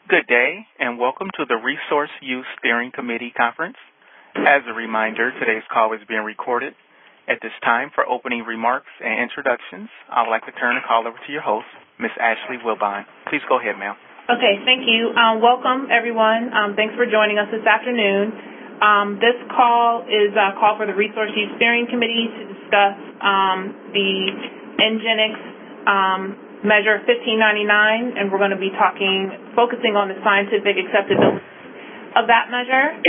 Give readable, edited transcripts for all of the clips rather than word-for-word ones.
Good day, and welcome to the Resource Use Steering Committee Conference. As a reminder, today's call is being recorded. At this time, for opening remarks and introductions, I would like to turn the call over to your host, Ms. Ashley Wilbine. Please go ahead, ma'am. Okay, thank you. Welcome, everyone. Thanks for joining us this afternoon. This call is a call for the Resource Use Steering Committee to discuss the NGINX Measure 1599, and we're going to be focusing on the scientific acceptability of that measure.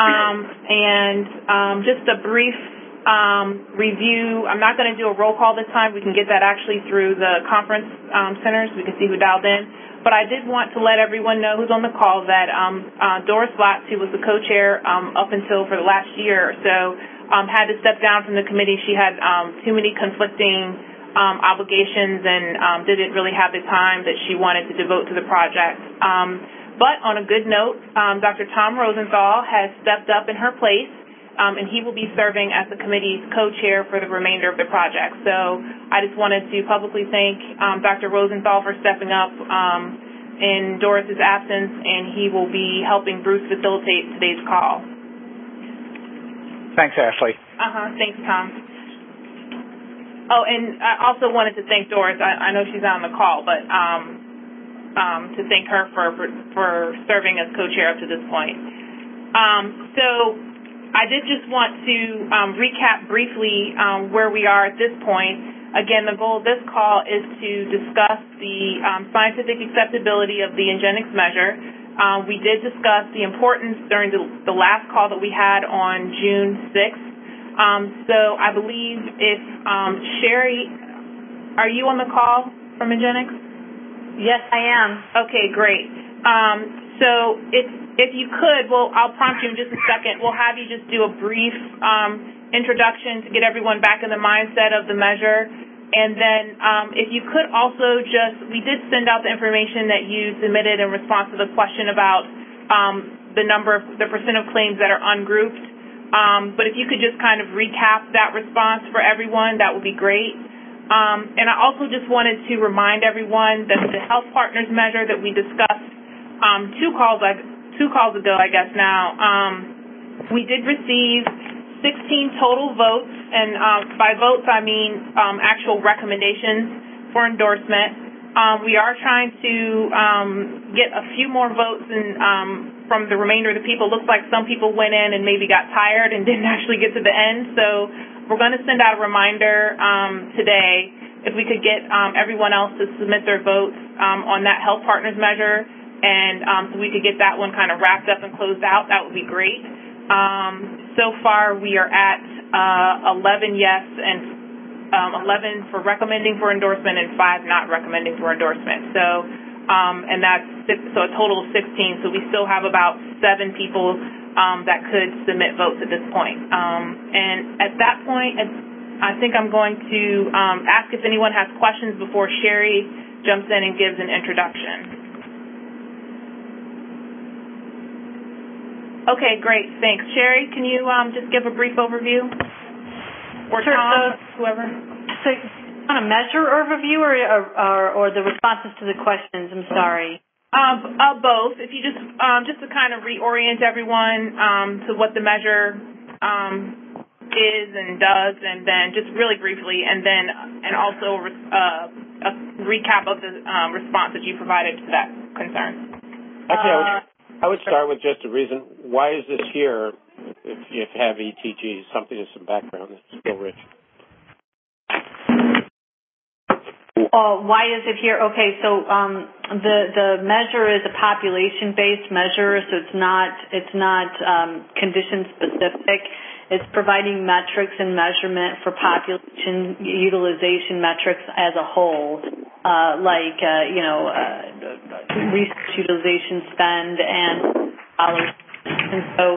Just a brief review. I'm not going to do a roll call this time. We can get that actually through the conference centers. We can see who dialed in. But I did want to let everyone know who's on the call that Doris Latz, who was the co-chair up until for the last year or so, had to step down from the committee. She had too many conflicting obligations and didn't really have the time that she wanted to devote to the project. But on a good note, Dr. Tom Rosenthal has stepped up in her place, and he will be serving as the committee's co-chair for the remainder of the project. So I just wanted to publicly thank Dr. Rosenthal for stepping up in Doris's absence, and he will be helping Bruce facilitate today's call. Thanks, Ashley. Thanks, Tom. Oh, and I also wanted to thank Doris. I know she's on the call, but to thank her for serving as co-chair up to this point. So I did just want to recap briefly where we are at this point. Again, the goal of this call is to discuss the scientific acceptability of the NGINX measure. We did discuss the importance during the last call that we had on June 6th. So I believe if Sherry, are you on the call from NGINX? Yes, I am. Okay, great. So if you could, well, I'll prompt you in just a second. We'll have you just do a brief introduction to get everyone back in the mindset of the measure. And then if you could also we did send out the information that you submitted in response to the question about the percent of claims that are ungrouped. But if you could just kind of recap that response for everyone, that would be great. And I also just wanted to remind everyone that the Health Partners measure that we discussed two calls ago, I guess now, we did receive 16 total votes, and by votes I mean actual recommendations for endorsement. We are trying to get a few more votes from the remainder of the people. Looks like some people went in and maybe got tired and didn't actually get to the end. So we're going to send out a reminder today if we could get everyone else to submit their votes on that Health Partners measure, and so we could get that one kind of wrapped up and closed out. That would be great. So far we are at 11 yes and 11 for recommending for endorsement and 5 not recommending for endorsement. So and that's a total of 16. So we still have about 7 people that could submit votes at this point. And at that point, I think I'm going to ask if anyone has questions before Sherry jumps in and gives an introduction. Okay, great. Thanks. Sherry, can you just give a brief overview? Or sure, Tom, whoever. So on a measure overview or the responses to the questions? I'm sorry. Both. If you just to kind of reorient everyone to what the measure is and does, and then just really briefly, and also a recap of the response that you provided to that concern. Actually, I would start with just a reason. Why is this here? If you have ETGs, something with some background that's still rich. Why is it here? Okay, so the measure is a population-based measure, so it's not condition specific. It's providing metrics and measurement for population utilization metrics as a whole, like research utilization spend and dollars. And so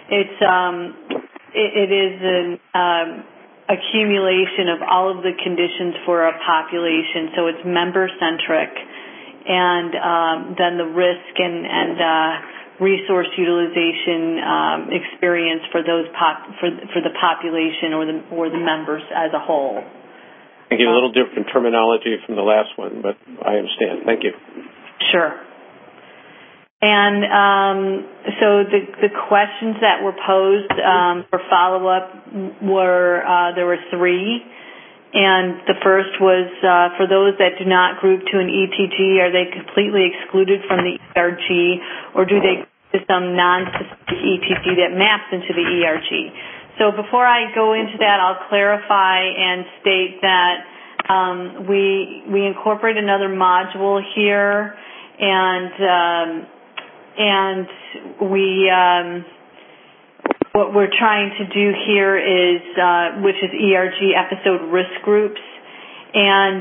it is an accumulation of all of the conditions for a population, so it's member-centric, and then the risk and resource utilization experience for for the population or the members as a whole. Thank you. A little different terminology from the last one, but I understand. Thank you. Sure. And so the questions that were posed for follow-up were, there were three. And the first was, for those that do not group to an ETG, are they completely excluded from the ERG, or do they group to some non-specific ETG that maps into the ERG? So before I go into that, I'll clarify and state that we incorporate another module here, and we what we're trying to do here is which is ERG episode risk groups, and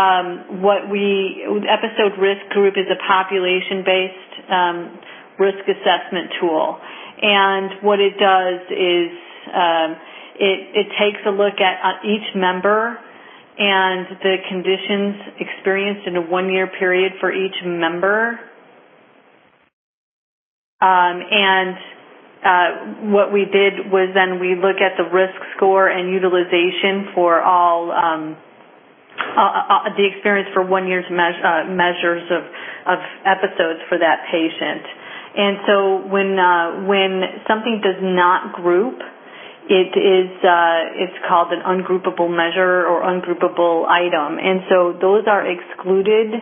episode risk group is a population-based risk assessment tool, and what it does is it takes a look at each member and the conditions experienced in a 1-year period for each member. What we did was then we look at the risk score and utilization for all the experience for 1 year's measures of episodes for that patient. And so when something does not group, it's called an ungroupable measure or ungroupable item, and so those are excluded.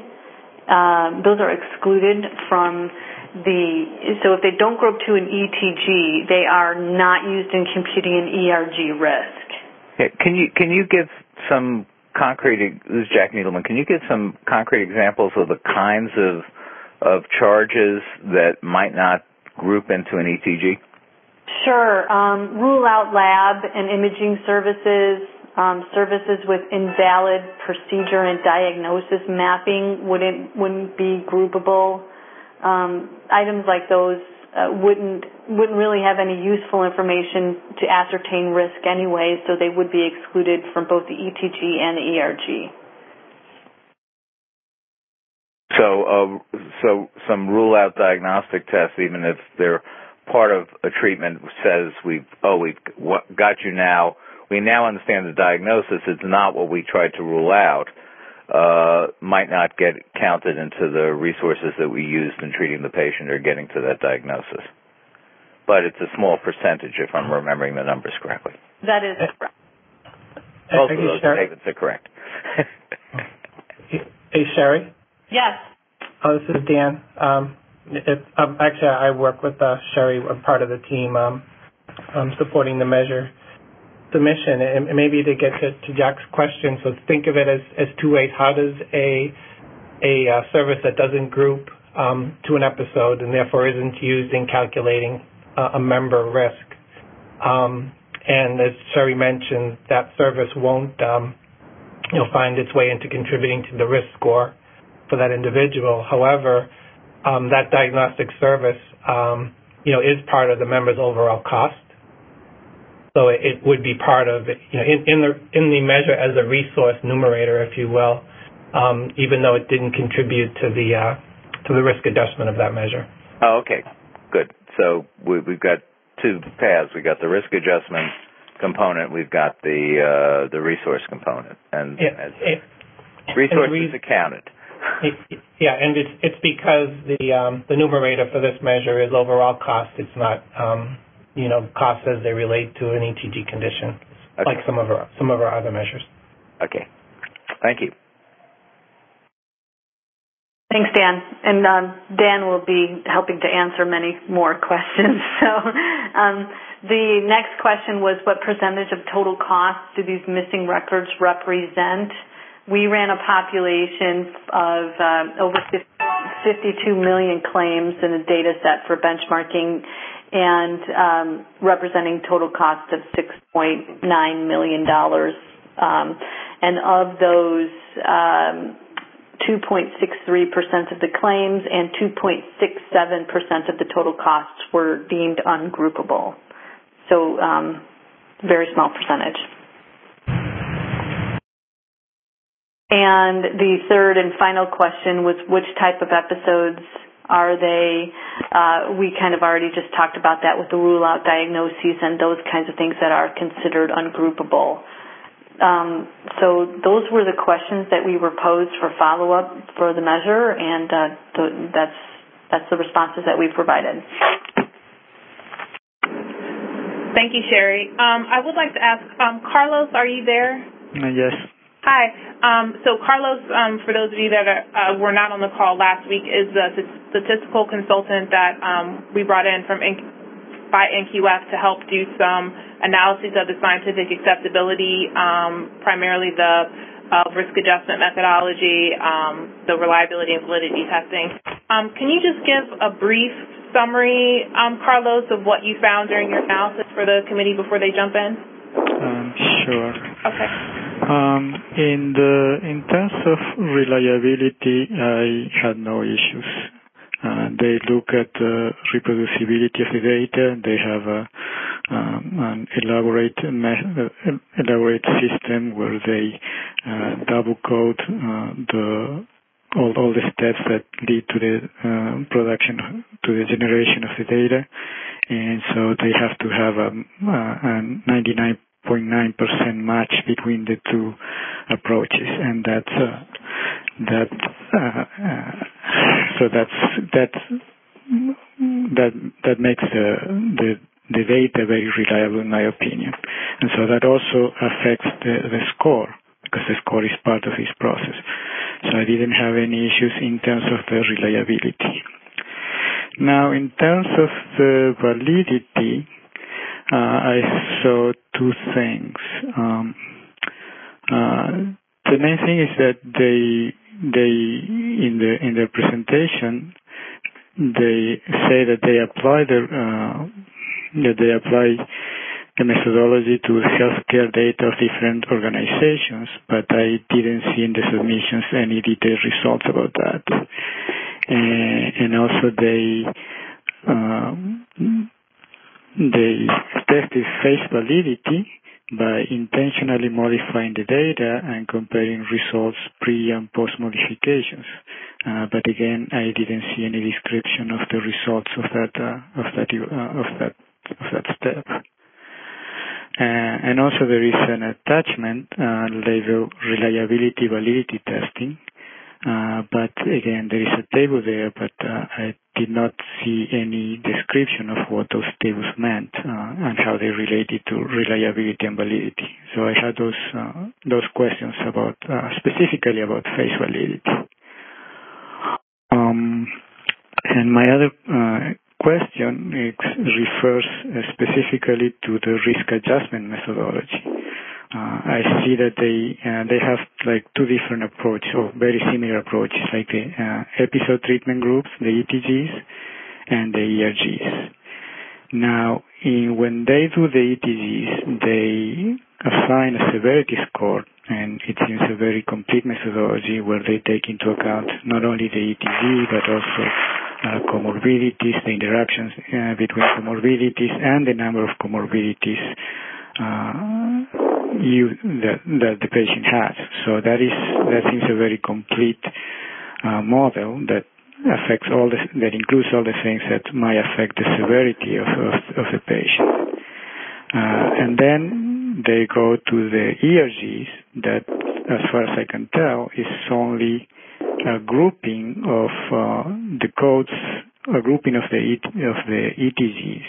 From so if they don't group to an ETG, they are not used in computing an ERG risk. Okay. Can you give some concrete? This is Jack Needleman. Can you give some concrete examples of the kinds of charges that might not group into an ETG? Sure. Rule out lab and imaging services, services with invalid procedure and diagnosis mapping wouldn't be groupable. Items like those wouldn't really have any useful information to ascertain risk anyway, so they would be excluded from both the ETG and the ERG. So some rule out diagnostic tests, even if they're part of a treatment, says we've got you now. We now understand the diagnosis. It's not what we tried to rule out. Might not get counted into the resources that we used in treating the patient or getting to that diagnosis. But it's a small percentage, if I'm remembering the numbers correctly. That is correct. Both of those statements are correct. Hey, Sherry? Yes. This is Dan. Actually, I work with Sherry. I'm part of the team supporting the measure submission. And maybe to get to Jack's question, so think of it as two ways. How does a service that doesn't group to an episode and therefore isn't used in calculating a member risk? And as Sherry mentioned, that service won't find its way into contributing to the risk score for that individual. However, that diagnostic service, is part of the member's overall cost. So it would be part of it, in the measure as a resource numerator, if you will, even though it didn't contribute to the risk adjustment of that measure. Oh, okay, good. So we've got two paths. We've got the risk adjustment component. We've got the resource component, and resources accounted. Yeah, and it's because the numerator for this measure is overall cost. It's not costs as they relate to an ETG condition, okay, like some of our other measures. Okay, thank you. Thanks, Dan. And Dan will be helping to answer many more questions. So the next question was, what percentage of total costs do these missing records represent? We ran a population of over 52 million claims in a data set for benchmarking and representing total cost of $6.9 million. And of those, 2.63% of the claims and 2.67% of the total costs were deemed ungroupable. So very small percentage. And the third and final question was, which type of episodes are they? We kind of already just talked about that with the rule-out diagnoses and those kinds of things that are considered ungroupable. So those were the questions that we were posed for follow-up for the measure, and that's the responses that we've provided. Thank you, Sherry. I would like to ask, Carlos, are you there? Yes. Hi. So Carlos, for those of you that were not on the call last week, is the statistical consultant that we brought in by NQF to help do some analysis of the scientific acceptability, primarily the risk adjustment methodology, the reliability and validity testing. Can you just give a brief summary, Carlos, of what you found during your analysis for the committee before they jump in? Sure. Okay. In terms of reliability, I had no issues. They look at the reproducibility of the data. They have an elaborate system where they double code all the steps that lead to the production, to the generation of the data, and so they have to have a 99.9% match between the two approaches, and that makes the data very reliable, in my opinion. And so that also affects the score, because the score is part of this process. So I didn't have any issues in terms of the reliability. Now, in terms of the validity, I saw two things. The main thing is that they in their presentation, they say that they apply the methodology to healthcare data of different organizations, but I didn't see in the submissions any detailed results about that. And also they tested face validity by intentionally modifying the data and comparing results pre and post modifications. But again, I didn't see any description of the results of that step. And also there is an attachment labeled reliability validity testing. But again, there is a table there, but I did not see any description of what those tables meant and how they related to reliability and validity. So I had those questions about specifically about face validity. And my other question refers specifically to the risk adjustment methodology. I see that they have like two different approaches, or very similar approaches, like the episode treatment groups, the ETGs, and the ERGs. Now, when they do the ETGs, they assign a severity score, and it seems a very complete methodology where they take into account not only the ETG, but also comorbidities, the interactions between comorbidities, and the number of comorbidities that the patient has. So that seems a very complete model that affects that includes all the things that might affect the severity of the patient. And then they go to the ERGs that, as far as I can tell, is only a grouping of the codes, a grouping of the ETGs.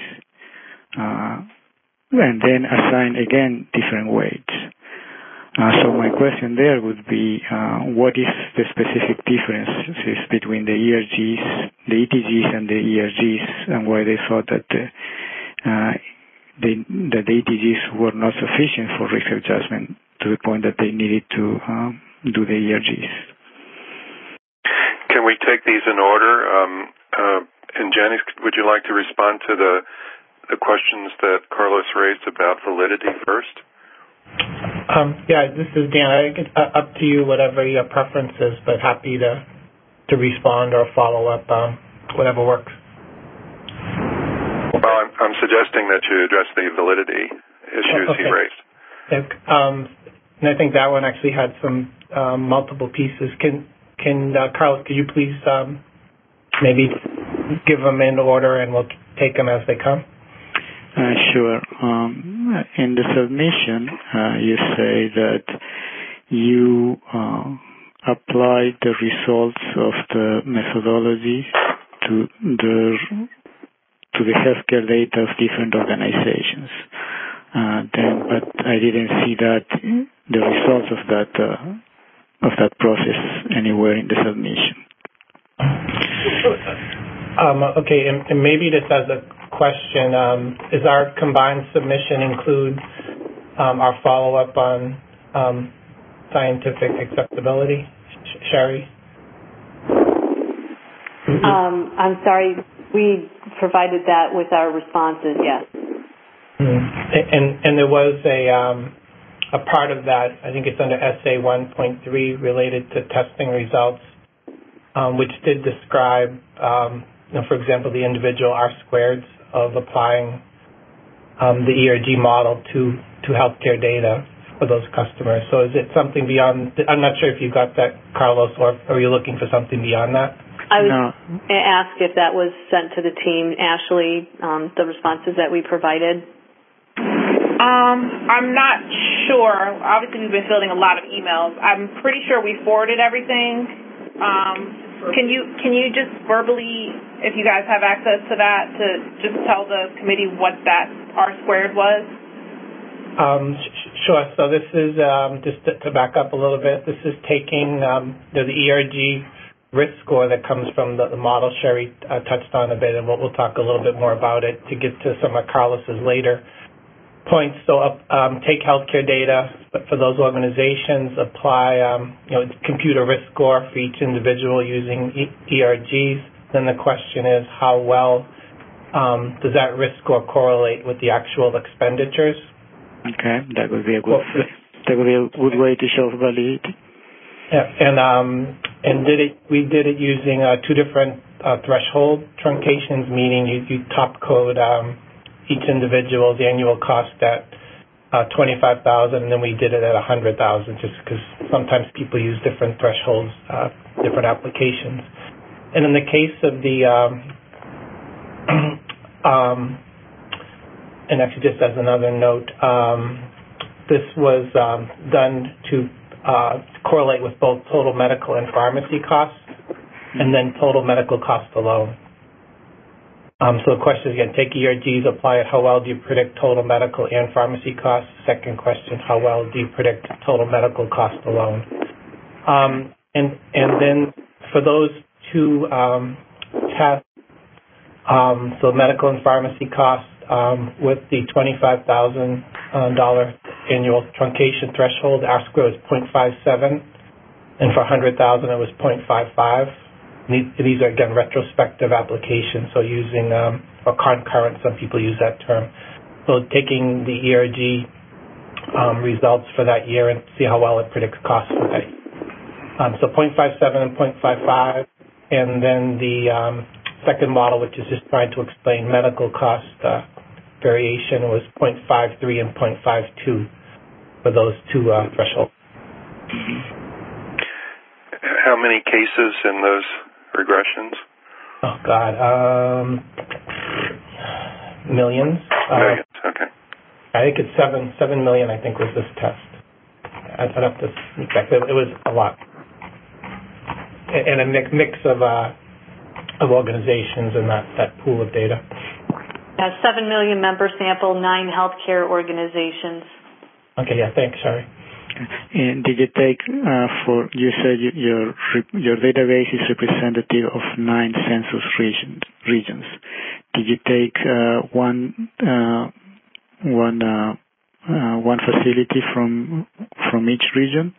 And then assign again different weights. So my question there would be, what is the specific differences between the ERGs, the ETGs, and the ERGs, and why they thought that the ETGs were not sufficient for risk adjustment to the point that they needed to do the ERGs? Can we take these in order? And Janice, would you like to respond to the questions that Carlos raised about validity first? Yeah, this is Dan. Up to you, whatever your preference is, but happy to respond or follow up, whatever works. Well, I'm suggesting that you address the validity issues he raised. And I think that one actually had some multiple pieces. Can Carlos, could you please maybe give them in order, and we'll take them as they come? Sure. In the submission, you say that you applied the results of the methodology to to the healthcare data of different organizations. But I didn't see the results of that process anywhere in the submission. Okay, and maybe this as a question, is our combined submission include our follow-up on scientific acceptability? Sherry? I'm sorry, we provided that with our responses, yes. And there was a part of that, I think it's under SA 1.3, related to testing results, which did describe, for example, the individual R-squareds of applying the ERG model to healthcare data for those customers. So is it something beyond, I'm not sure if you got that, Carlos, or are you looking for something beyond that? I was asked if that was sent to the team, Ashley, the responses that we provided. I'm not sure. Obviously, we've been fielding a lot of emails. I'm pretty sure we forwarded everything. Can you just verbally, if you guys have access to that, to just tell the committee what that R-squared was? Sure. So this is, just to back up a little bit, this is taking the ERG risk score that comes from the model Sherry touched on a bit, and we'll talk a little bit more about it to get to some of Carlos's later points. So take healthcare data, but for those organizations, apply computer risk score for each individual using ERGs. Then the question is, how well does that risk score correlate with the actual expenditures? Okay, that would be a good way to show validity. Yeah, we did it using two different threshold truncations, meaning you top code each individual's annual cost at $25,000, and then we did it at $100,000, just because sometimes people use different thresholds, different applications. And in the case of the, and actually just as another note, this was done to correlate with both total medical and pharmacy costs, and then total medical cost alone. So the question is, again, take ERGs, apply it. How well do you predict total medical and pharmacy costs? Second question, how well do you predict total medical cost alone? And then for those two tests, so medical and pharmacy costs with the $25,000 annual truncation threshold, our score was 0.57, and for 100,000 it was 0.55. These are, again, retrospective applications, so using, or concurrent, some people use that term. So taking the ERG results for that year and see how well it predicts costs for that. So 0.57 and 0.55, and then the second model, which is just trying to explain medical cost variation, was 0.53 and 0.52 for those two thresholds. How many cases in those regressions? Oh, God. Millions. Millions, okay. I think it's 7 million, I think, was this test. I'd have to check. It was a lot. And a mix of organizations in that pool of data. 7 million member sample, 9 healthcare organizations. Okay, yeah, thanks, Sherry. And did you take you said your database is representative of 9 census regions. Did you take one facility from each region?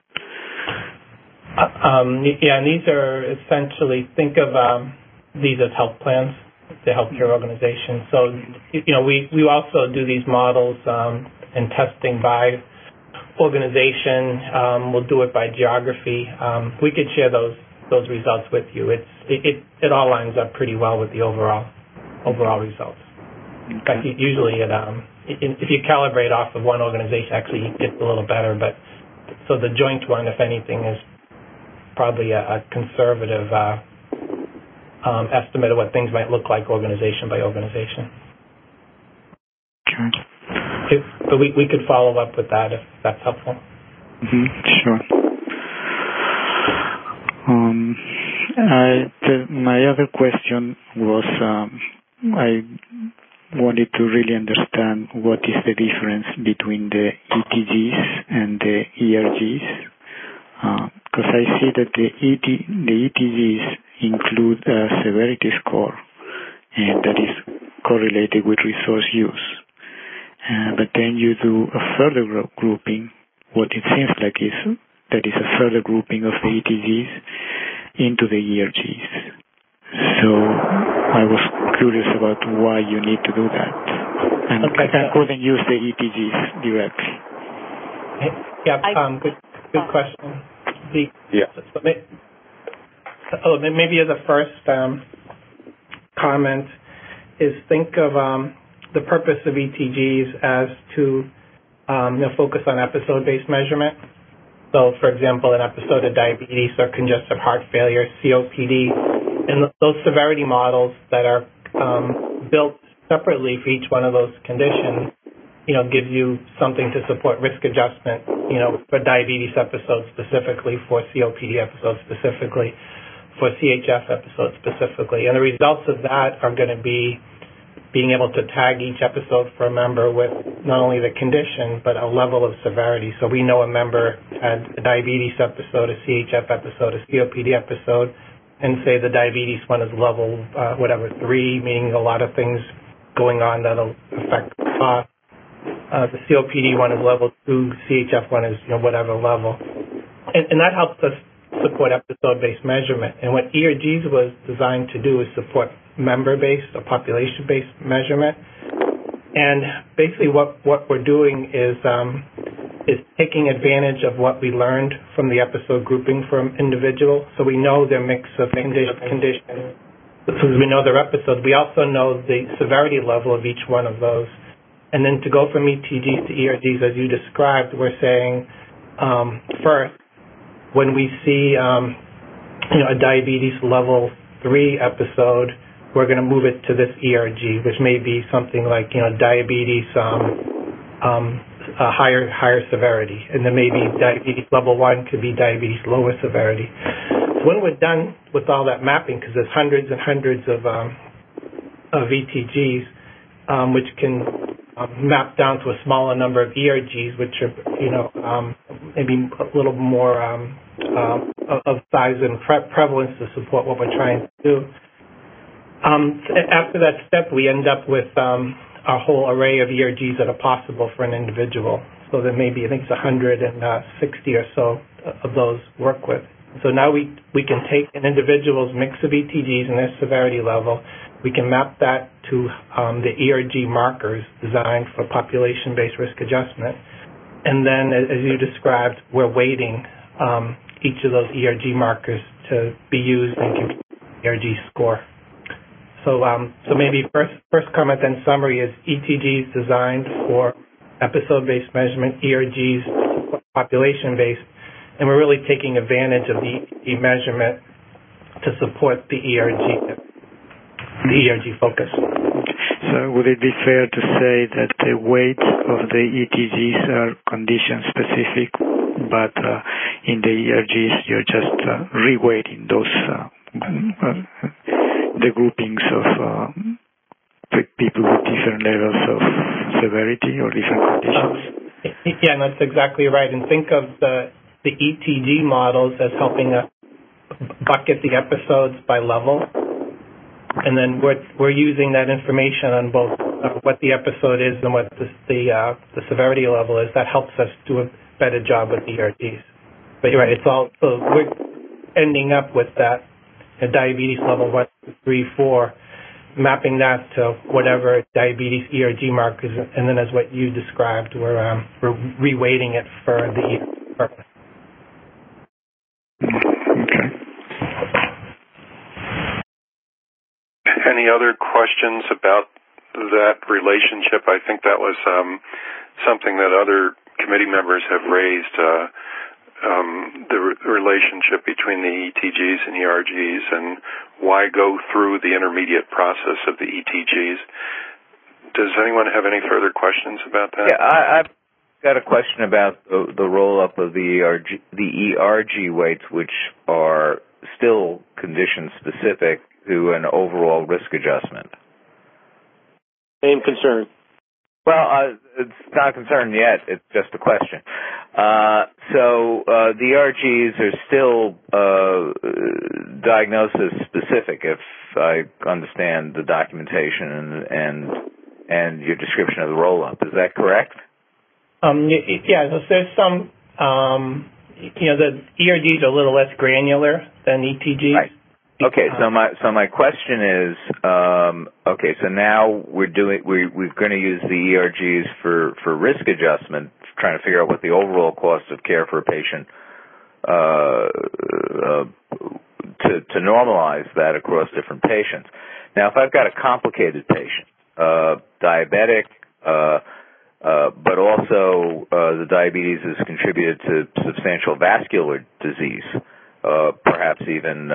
Yeah, and these are essentially, think of these as health plans, the healthcare organization. So, we also do these models and testing by organization. We'll do it by geography. We could share those results with you. It all lines up pretty well with the overall results. In fact, usually if you calibrate off of one organization, actually it gets a little better. But so the joint one, if anything, is probably a conservative estimate of what things might look like organization by organization. Okay. But we could follow up with that if that's helpful. Sure. My other question was, I wanted to really understand what is the difference between the ETGs and the ERGs, because I see that the ETGs include a severity score, and that is correlated with resource use. But then you do a further grouping, what it seems like that is a further grouping of the ETGs into the ERGs. So I was curious about why you need to do that. And I couldn't use the ETGs directly. Good question. Maybe as a first comment is think of the purpose of ETGs as to focus on episode-based measurement. So, for example, an episode of diabetes or congestive heart failure, COPD, and those severity models that are built separately for each one of those conditions, give you something to support risk adjustment, for diabetes episodes specifically, for COPD episodes specifically, for CHF episodes specifically. And the results of that are going to be being able to tag each episode for a member with not only the condition, but a level of severity. So we know a member had a diabetes episode, a CHF episode, a COPD episode, and say the diabetes one is level, 3, meaning a lot of things going on that'll affect the cost. The COPD one is level 2, CHF one is, whatever level. And that helps us support episode-based measurement. And what ERGs was designed to do is support member-based or population-based measurement. And basically what we're doing is taking advantage of what we learned from the episode grouping from individual. So we know their mix of conditions. So we know their episodes. We also know the severity level of each one of those. And then to go from ETGs to ERGs, as you described, we're saying first, when we see a diabetes level 3 episode, we're going to move it to this ERG, which may be something like diabetes higher severity, and then maybe diabetes level 1 could be diabetes lower severity. So when we're done with all that mapping, because there's hundreds and hundreds of ETGs, which can map down to a smaller number of ERGs, which are maybe a little more of size and prevalence to support what we're trying to do. After that step, we end up with a whole array of ERGs that are possible for an individual. So there may be, I think it's 160 or so of those work with. So now we can take an individual's mix of ETGs and their severity level. We can map that to the ERG markers designed for population-based risk adjustment. And then, as you described, we're weighting each of those ERG markers to be used in the ERG score. So maybe first comment and summary is ETGs designed for episode-based measurement, ERGs population-based, and we're really taking advantage of the ERG measurement to support the ERG focus. So would it be fair to say that the weight of the ETGs are condition-specific, but in the ERGs you're just reweighting those the groupings of people with different levels of severity or different conditions? Yeah, that's exactly right. And think of the ETG models as helping us bucket the episodes by level. And then we're using that information on both what the episode is and what the severity level is. That helps us do a better job with ERGs. But you're right, so we're ending up with that diabetes level 1, 2, 3, 4, mapping that to whatever diabetes ERG markers, and then as what you described, we're reweighting it for the purpose. Okay. Any other questions about that relationship? I think that was something that other committee members have raised, the relationship between the ETGs and ERGs, and why go through the intermediate process of the ETGs. Does anyone have any further questions about that? Yeah, I've got a question about the roll-up of the ERG weights, which are still condition specific to an overall risk adjustment? Same concern. Well, it's not a concern yet. It's just a question. So the ERGs are still diagnosis specific, if I understand the documentation and your description of the roll-up. Is that correct? Yeah. So there's some. The ERGs are a little less granular than ETGs. Right. Okay, so my question is, so now we're going to use the ERGs for risk adjustment, trying to figure out what the overall cost of care for a patient to normalize that across different patients. Now, if I've got a complicated patient, diabetic, but also the diabetes has contributed to substantial vascular disease. Perhaps even,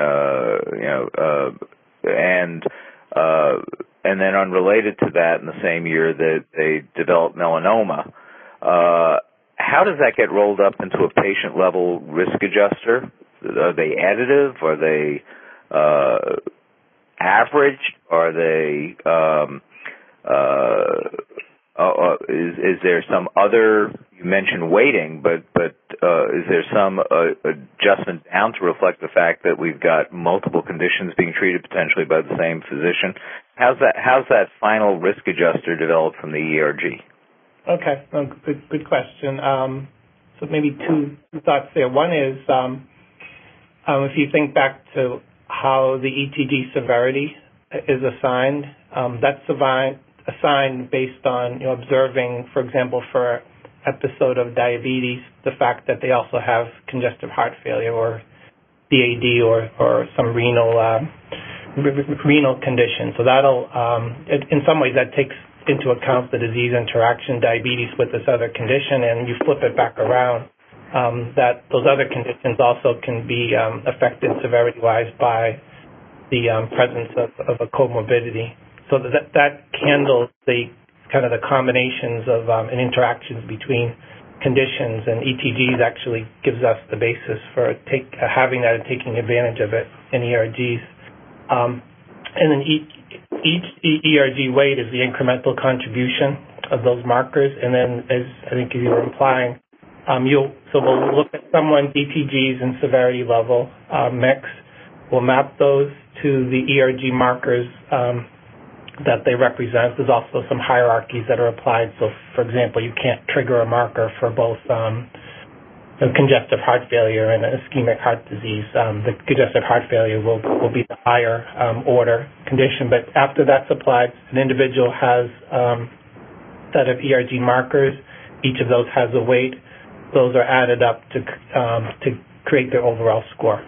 and then unrelated to that, in the same year that they develop melanoma, how does that get rolled up into a patient-level risk adjuster? Are they additive? Are they average? Are they? Is there some other? You mentioned weighting, but is there some adjustment down to reflect the fact that we've got multiple conditions being treated potentially by the same physician? How's that final risk adjuster developed from the ERG? Okay, good question. So maybe two thoughts there. One is if you think back to how the ETG severity is assigned, that's assigned based on observing, for example, for episode of diabetes, the fact that they also have congestive heart failure or CAD or some renal condition. So that'll, in some ways, that takes into account the disease interaction, diabetes with this other condition, and you flip it back around. That those other conditions also can be affected severity-wise by the presence of a comorbidity. So that handles the kind of the combinations of and interactions between conditions, and ETGs actually gives us the basis for having that and taking advantage of it in ERGs. And then each ERG weight is the incremental contribution of those markers, and then, as I think you were implying, we'll look at someone's ETGs and severity level mix. We'll map those to the ERG markers that they represent. There's also some hierarchies that are applied. So, for example, you can't trigger a marker for both congestive heart failure and ischemic heart disease. The congestive heart failure will be the higher order condition. But after that's applied, an individual has a set of ERG markers. Each of those has a weight. Those are added up to create their overall score.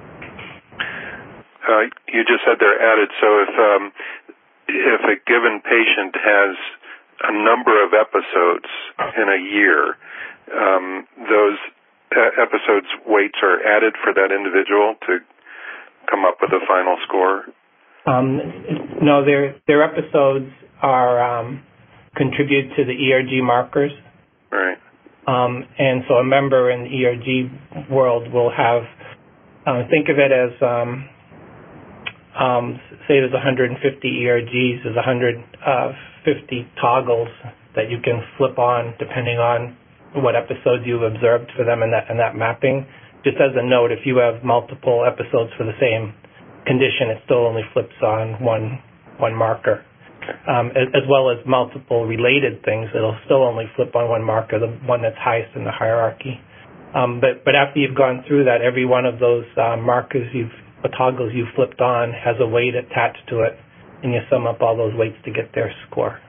You just said they're added. So if a given patient has a number of episodes in a year, those episodes' weights are added for that individual to come up with a final score? No, their episodes are contribute to the ERG markers. Right. And so a member in the ERG world will have, think of it as say there's 150 ERGs, there's 150 toggles that you can flip on depending on what episodes you've observed for them in that mapping. Just as a note, if you have multiple episodes for the same condition, it still only flips on one marker. As well as multiple related things, it'll still only flip on one marker, the one that's highest in the hierarchy. But after you've gone through that, every one of those markers toggles you've flipped on has a weight attached to it, and you sum up all those weights to get their score.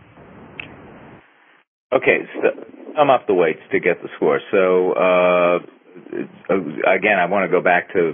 Okay, so sum up the weights to get the score. So again, I want to go back to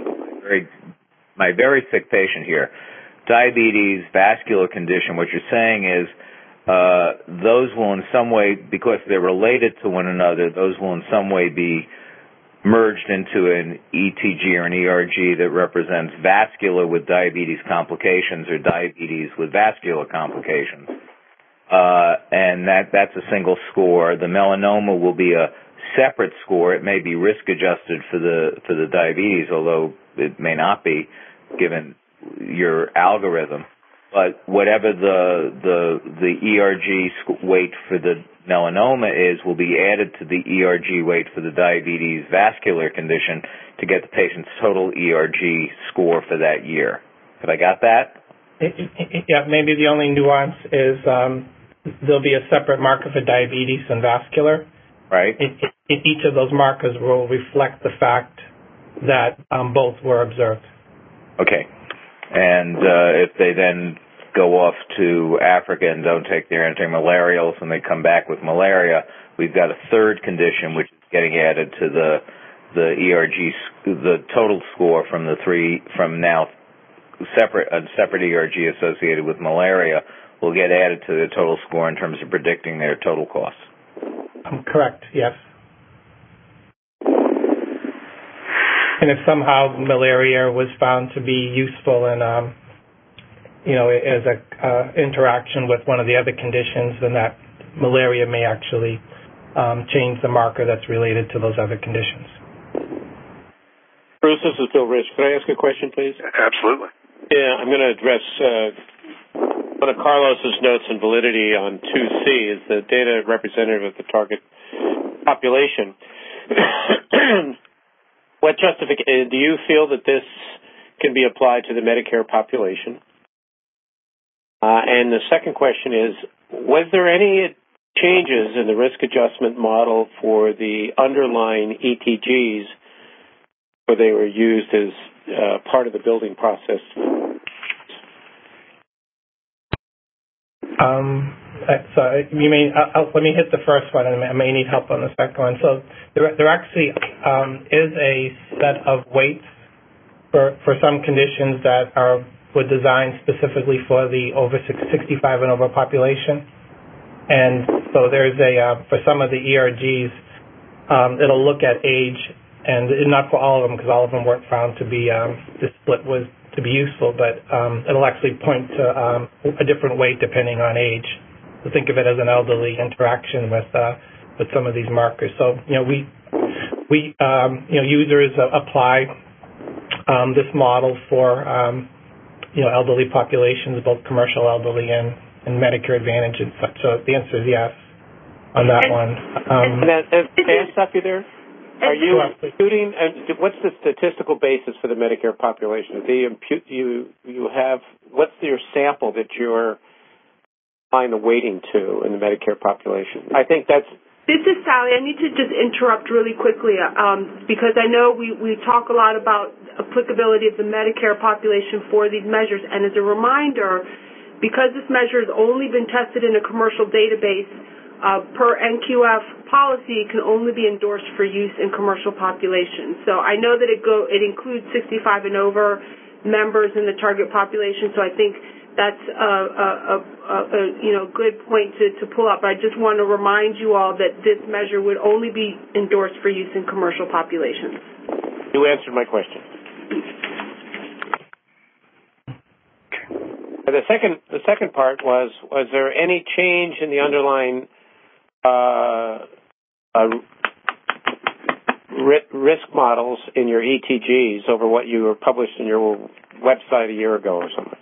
my very sick patient here. Diabetes, vascular condition. What you're saying is those will in some way, because they're related to one another, those will in some way be merged into an ETG or an ERG that represents vascular with diabetes complications or diabetes with vascular complications. And that's a single score. The melanoma will be a separate score. It may be risk adjusted for the diabetes, although it may not be, given your algorithm. But whatever the ERG weight for the melanoma is will be added to the ERG weight for the diabetes vascular condition to get the patient's total ERG score for that year. Have I got that? Yeah, maybe the only nuance is there'll be a separate marker for diabetes and vascular. Right. Each of those markers will reflect the fact that both were observed. Okay. And if they then go off to Africa and don't take their antimalarials and they come back with malaria, we've got a third condition which is getting added to the ERG, the total score from the three, from now a separate ERG associated with malaria will get added to the total score in terms of predicting their total costs. Correct, yes. And if somehow malaria was found to be useful in, as a interaction with one of the other conditions, then that malaria may actually change the marker that's related to those other conditions. Bruce, this is Bill Rich. Could I ask a question, please? Absolutely. Yeah, I'm going to address one of Carlos's notes on validity on 2C is the data representative of the target population. Do you feel that this can be applied to the Medicare population? And the second question is, was there any changes in the risk adjustment model for the underlying ETGs where they were used as part of the building process? So you mean, let me hit the first one, and I may need help on the second one. So there actually is a set of weights for some conditions that were designed specifically for the over 65 and over population. And so there's for some of the ERGs, it'll look at age, and not for all of them, because all of them weren't found to be, the split was to be useful, but it'll actually point to a different weight depending on age. So think of it as an elderly interaction with some of these markers. So users apply this model for elderly populations, both commercial elderly and Medicare Advantage and such. So the answer is yes on that one. Dan, stop you there. Are you imputing? What's the statistical basis for the Medicare population? Do you have? What's your sample that you're applying the weighting to in the Medicare population? I think that's. This is Sally. I need to just interrupt really quickly because I know we talk a lot about applicability of the Medicare population for these measures. And as a reminder, because this measure has only been tested in a commercial database, per NQF policy, it can only be endorsed for use in commercial populations. So I know that it includes 65 and over members in the target population. So I think that's a good point to pull up. I just want to remind you all that this measure would only be endorsed for use in commercial populations. You answered my question. The second part was there any change in the underlying risk models in your ETGs over what you were published in your website a year ago or something?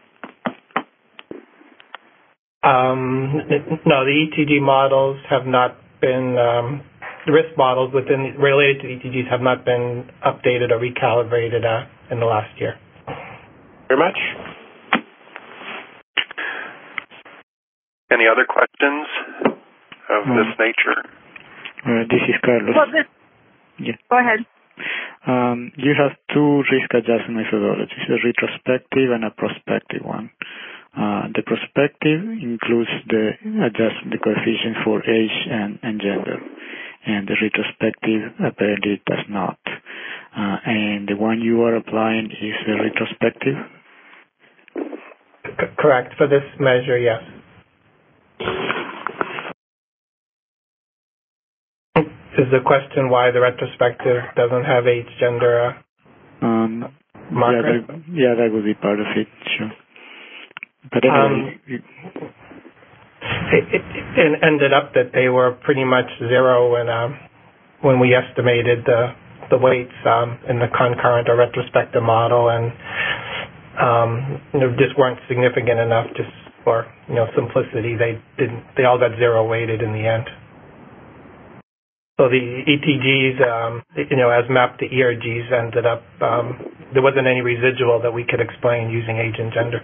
No, the ETG models have not been, the risk models related to ETGs have not been updated or recalibrated in the last year. Very much. Any other questions of this nature? This is Carlos. Yeah. Go ahead. You have two risk adjustment methodologies, a retrospective and a prospective one. The prospective includes the coefficient for age and gender, and the retrospective apparently does not. And the one you are applying is a retrospective? Correct. For this measure, yes. Is the question why the retrospective doesn't have age, gender marker? Yeah, that would be part of it, sure. But it ended up that they were pretty much zero when we estimated the the weights in the concurrent or retrospective model, and just weren't significant enough just for simplicity. They all got zero weighted in the end. So the ETGs, as mapped to ERGs, ended up there wasn't any residual that we could explain using age and gender.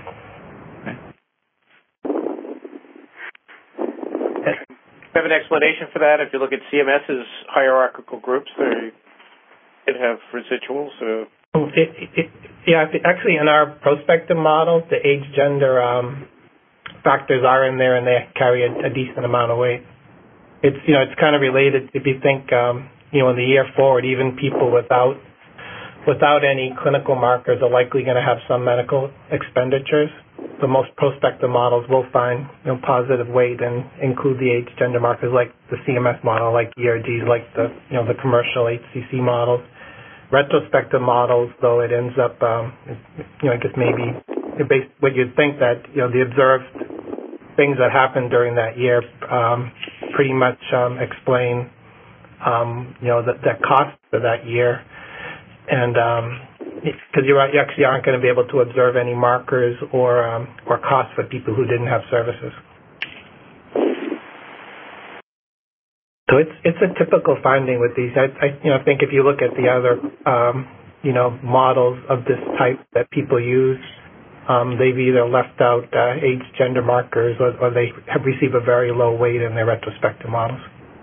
Have an explanation for that? If you look at CMS's hierarchical groups, they have residuals. Yeah, actually, in our prospective model, the age gender factors are in there, and they carry a decent amount of weight. It's kind of related. If you think in the year forward, even people without any clinical markers are likely going to have some medical expenditures. The most prospective models will find positive weight and include the age gender markers, like the CMS model, like ERGs, like the commercial HCC models. Retrospective models, though, it ends up I guess maybe what you'd think that the observed things that happened during that year pretty much explain the cost for that year, and because you actually aren't going to be able to observe any markers or costs for people who didn't have services. So it's a typical finding with these. I think if you look at the other models of this type that people use, they've either left out age gender markers or they have received a very low weight in their retrospective models.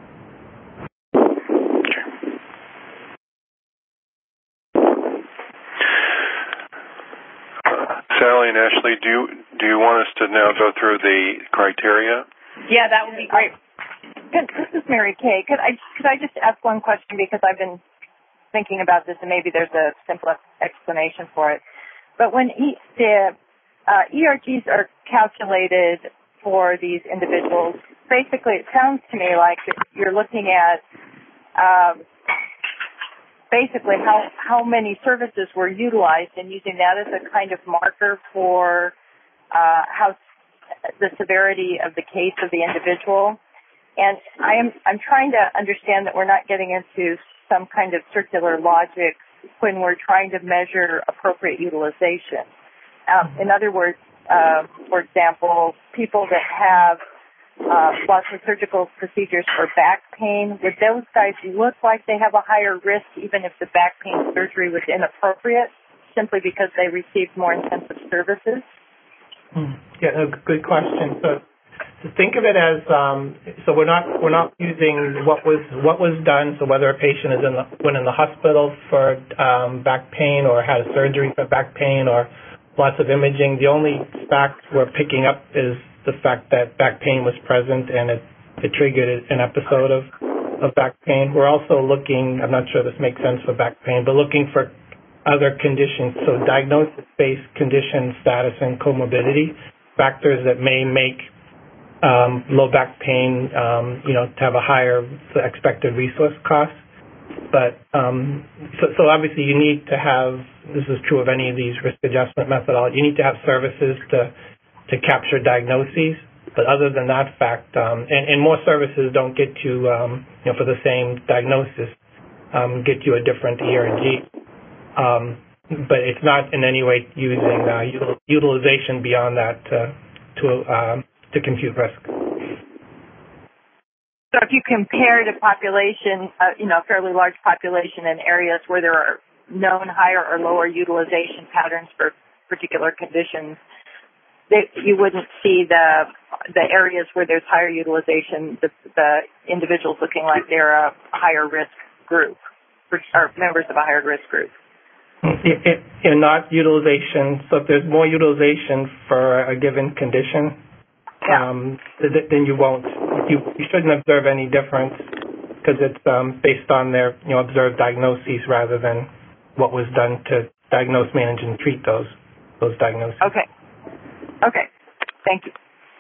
Sally and Ashley, do you want us to now go through the criteria? Yeah, that would be great. This is Mary Kay. Could I just ask one question, because I've been thinking about this and maybe there's a simple explanation for it. But when the ERGs are calculated for these individuals, basically it sounds to me like you're looking at basically how many services were utilized and using that as a kind of marker for how the severity of the case of the individual. And I'm trying to understand that we're not getting into some kind of circular logic when we're trying to measure appropriate utilization. In other words, for example, people that have lots of surgical procedures for back pain, would those guys look like they have a higher risk even if the back pain surgery was inappropriate, simply because they received more intensive services? Yeah, good question. So think of it as so we're not using what was done. So whether a patient went in the hospital for back pain or had a surgery for back pain or lots of imaging, the only fact we're picking up is the fact that back pain was present and it triggered an episode of back pain. We're also looking, I'm not sure this makes sense for back pain, but looking for other conditions, so diagnosis-based condition status and comorbidity, factors that may make low back pain, to have a higher expected resource cost. But so obviously you need to have, this is true of any of these risk adjustment methodologies, you need to have services to capture diagnoses. But other than that fact, and more services don't get you, for the same diagnosis, get you a different ERG. But it's not in any way using utilization beyond that to compute risk. So if you compare the population, a fairly large population in areas where there are known higher or lower utilization patterns for particular conditions, you wouldn't see the areas where there's higher utilization, the individuals looking like they're a higher risk group or members of a higher risk group. Not utilization. So if there's more utilization for a given condition, then you won't. You shouldn't observe any difference because it's based on their observed diagnoses rather than what was done to diagnose, manage, and treat those diagnoses. Okay. Thank you.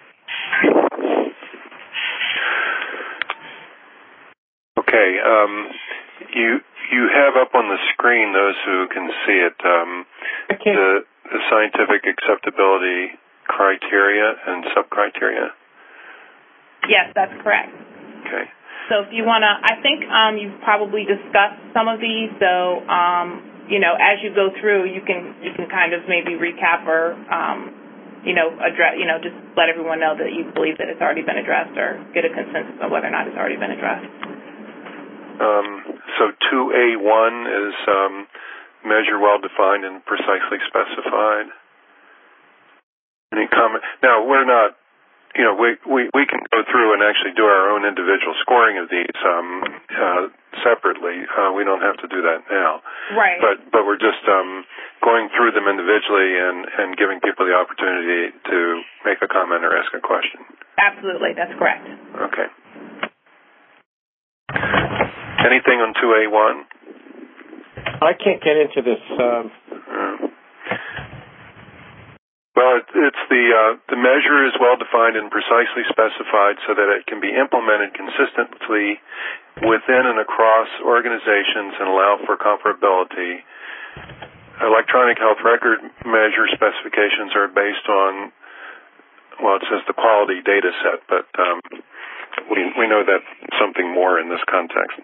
Okay. You have up on the screen, those who can see it, the scientific acceptability criteria and subcriteria. Yes, that's correct. Okay. So if you want to, I think you've probably discussed some of these. So as you go through, you can kind of maybe recap or address. Just let everyone know that you believe that it's already been addressed, or get a consensus on whether or not it's already been addressed. So 2A1 is measure well defined and precisely specified. Any comment? Now we're not. We can go through and actually do our own individual scoring of these separately. We don't have to do that now. Right. But we're just going through them individually and giving people the opportunity to make a comment or ask a question. Absolutely, that's correct. Okay. Anything on 2A1? I can't get into this. Well, it's the measure is well defined and precisely specified so that it can be implemented consistently within and across organizations and allow for comparability. Electronic health record measure specifications are based on, it says the quality data set, but we know that's something more in this context.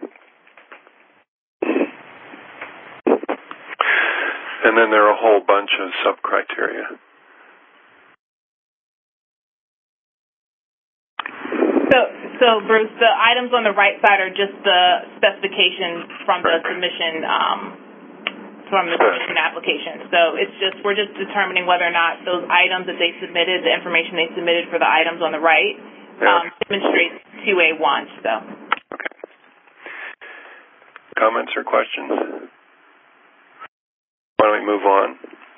And then there are a whole bunch of sub-criteria. So Bruce, the items on the right side are just the specifications from the submission application. So we're just determining whether or not those items that they submitted, the information they submitted for the items on the right, demonstrates 2A1. So. Okay. Comments or questions? Why don't we move on?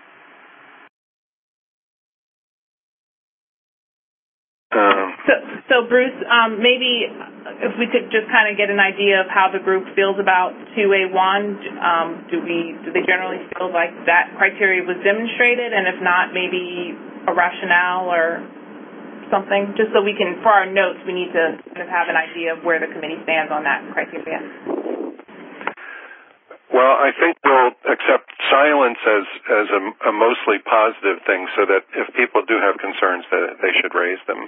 So Bruce, maybe if we could just kind of get an idea of how the group feels about 2A1. Do they generally feel like that criteria was demonstrated, and if not, maybe a rationale or something, just so we can, for our notes, we need to kind of have an idea of where the committee stands on that criteria. Well, I think we'll accept silence as a mostly positive thing, so that if people do have concerns, that they should raise them.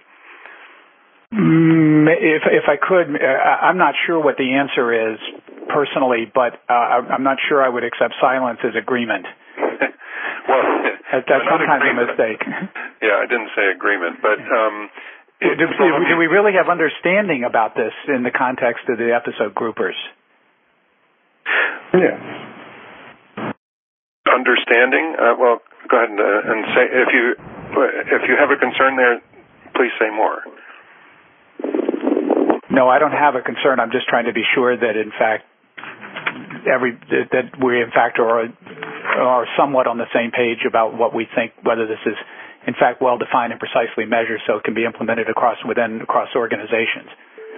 If I could, I'm not sure what the answer is personally, but I'm not sure I would accept silence as agreement. Well, that's sometimes a mistake. Yeah, I didn't say agreement, but do we really have understanding about this in the context of the episode groupers? Yeah. Understanding? Well, go ahead and say if you have a concern there, please say more. No, I don't have a concern. I'm just trying to be sure that, in fact, that we, in fact, are somewhat on the same page about what we think, whether this is, in fact, well defined and precisely measured, so it can be implemented across organizations.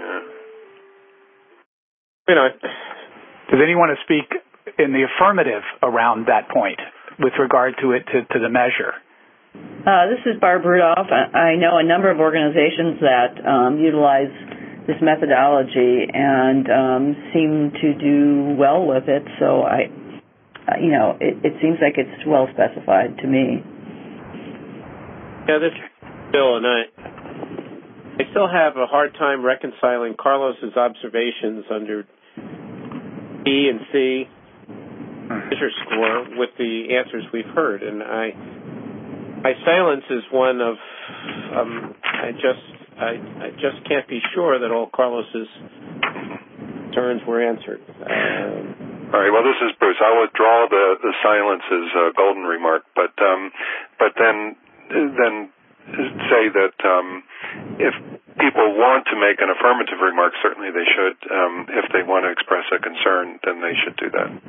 Yeah. Does anyone want to speak in the affirmative around that point with regard to it to the measure? This is Barb Rudolph. I know a number of organizations that utilize this methodology and seem to do well with it. So it seems like it's well specified to me. Yeah, this is Bill, and I still have a hard time reconciling Carlos's observations under B and C measure score with the answers we've heard, and my silence is one of I just can't be sure that all Carlos's concerns were answered. All right. Well, this is Bruce. I'll withdraw the silence as a golden remark, but then say that if people want to make an affirmative remark, certainly they should. If they want to express a concern, then they should do that.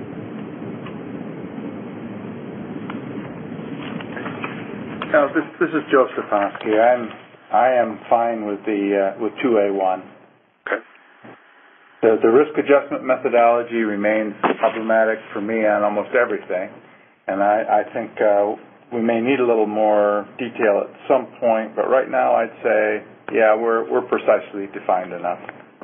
This is Joe Stefanski. I am fine with 2A1. Okay. The risk adjustment methodology remains problematic for me on almost everything, and I think we may need a little more detail at some point. But right now, I'd say, yeah, we're precisely defined enough.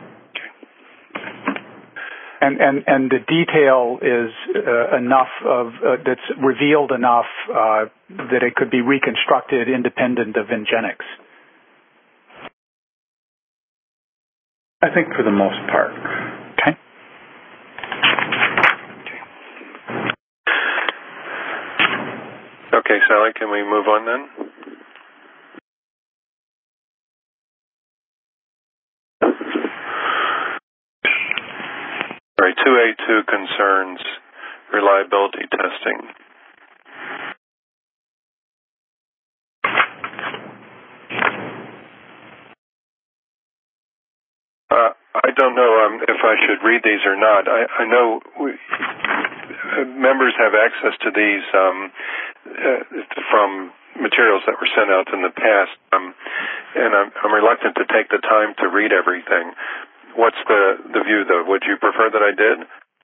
And the detail is enough that's revealed enough that it could be reconstructed independent of Ingenix. I think for the most part. Okay. Okay, Sally, can we move on then? All right, 2A2 concerns reliability testing. I don't know if I should read these or not. I know members have access to these from materials that were sent out in the past, and I'm reluctant to take the time to read everything. What's the view, though? Would you prefer that I did?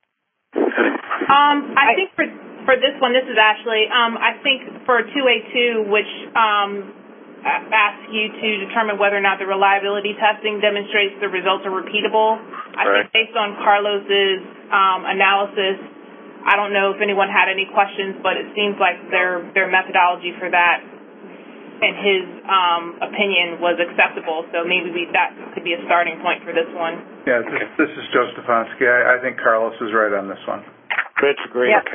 I think for this one, this is Ashley. I think for 2A2, which asks you to determine whether or not the reliability testing demonstrates the results are repeatable. I think based on Carlos's analysis, I don't know if anyone had any questions, but it seems like their methodology for that, in his opinion, was acceptable. So maybe that could be a starting point for this one. Yeah, this is Joe Stefanski. I think Carlos is right on this one. Rich, agree. Yep. Okay.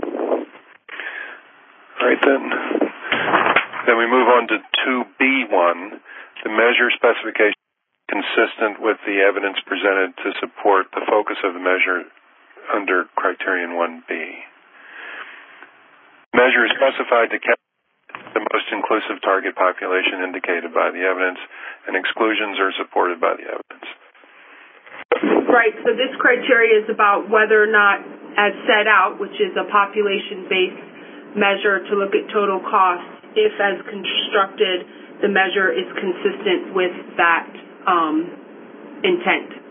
All right, then we move on to 2B1, the measure specification consistent with the evidence presented to support the focus of the measure under criterion 1B. Measure is specified to capture the most inclusive target population indicated by the evidence, and exclusions are supported by the evidence. Right, so this criteria is about whether or not, as set out, which is a population-based measure to look at total cost, if as constructed, the measure is consistent with that intent.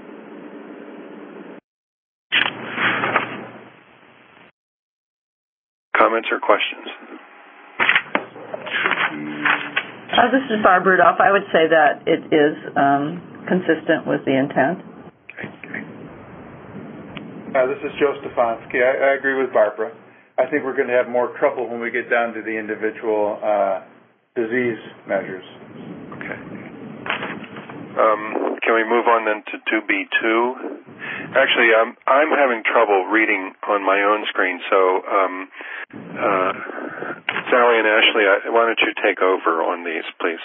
Comments or questions? This is Barb Rudolph. I would say that it is consistent with the intent. This is Joe Stefanski. I agree with Barbara. I think we're going to have more trouble when we get down to the individual disease measures. Okay. Can we move on then to 2B2? Actually, I'm having trouble reading on my own screen, so Sally and Ashley, why don't you take over on these, please?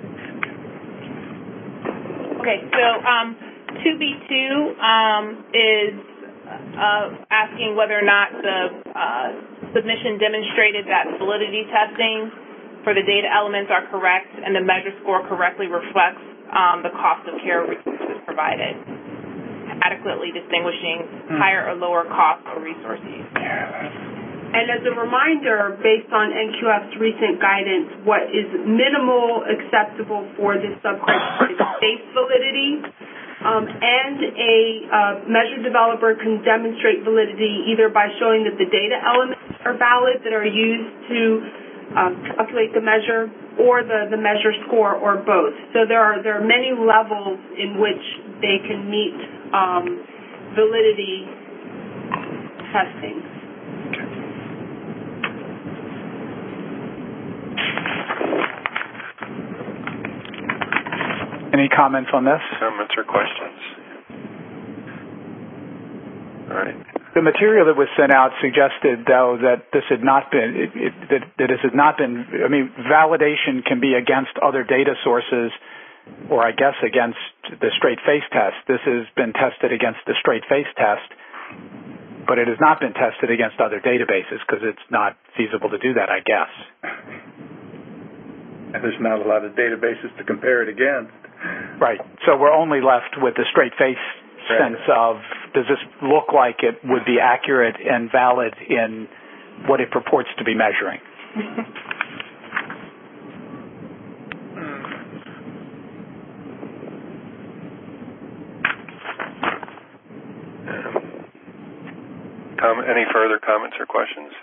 Okay, so 2B2 is asking whether or not the submission demonstrated that validity testing for the data elements are correct and the measure score correctly reflects the cost of care resources provided, adequately distinguishing higher or lower cost for resource use. And as a reminder, based on NQF's recent guidance, what is minimal acceptable for this subcriterion is base validity, and a measure developer can demonstrate validity either by showing that the data elements are valid that are used to calculate the measure, or the measure score, or both. So there are many levels in which they can meet validity testing. Any comments on this? Comments or questions? All right. The material that was sent out suggested, though, that this had not been, that this has not been, I mean, validation can be against other data sources, or I guess against the straight face test. This has been tested against the straight face test, but it has not been tested against other databases because it's not feasible to do that, I guess. And there's not a lot of databases to compare it against. Right. So we're only left with the straight face sense of, does this look like it would be accurate and valid in what it purports to be measuring? Any further comments or questions?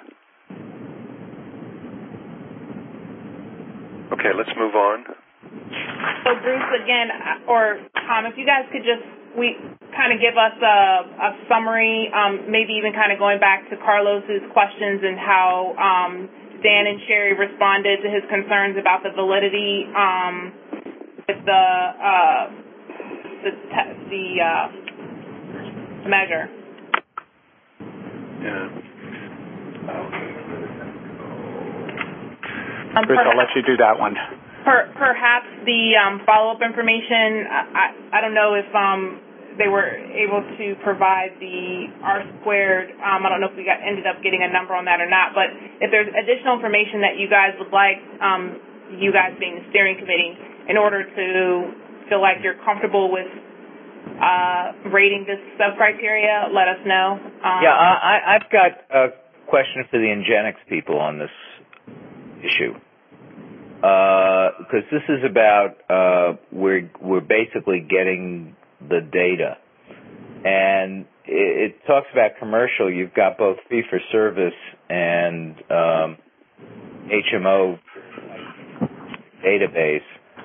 Okay, let's move on. So Bruce, again, or Tom, if you guys could just kind of give us a summary, maybe even kind of going back to Carlos's questions and how Dan and Sherry responded to his concerns about the validity with the the measure. Yeah. Chris, I'll let you do that one. Perhaps the follow-up information, I don't know if they were able to provide the R-squared. I don't know if we ended up getting a number on that or not, but if there's additional information that you guys would like, you guys being the steering committee, in order to feel like you're comfortable with rating this sub-criteria, let us know. I've got a question for the Ingenix people on this issue. Because this is about we're basically getting the data, and it talks about commercial. You've got both fee-for-service and HMO database.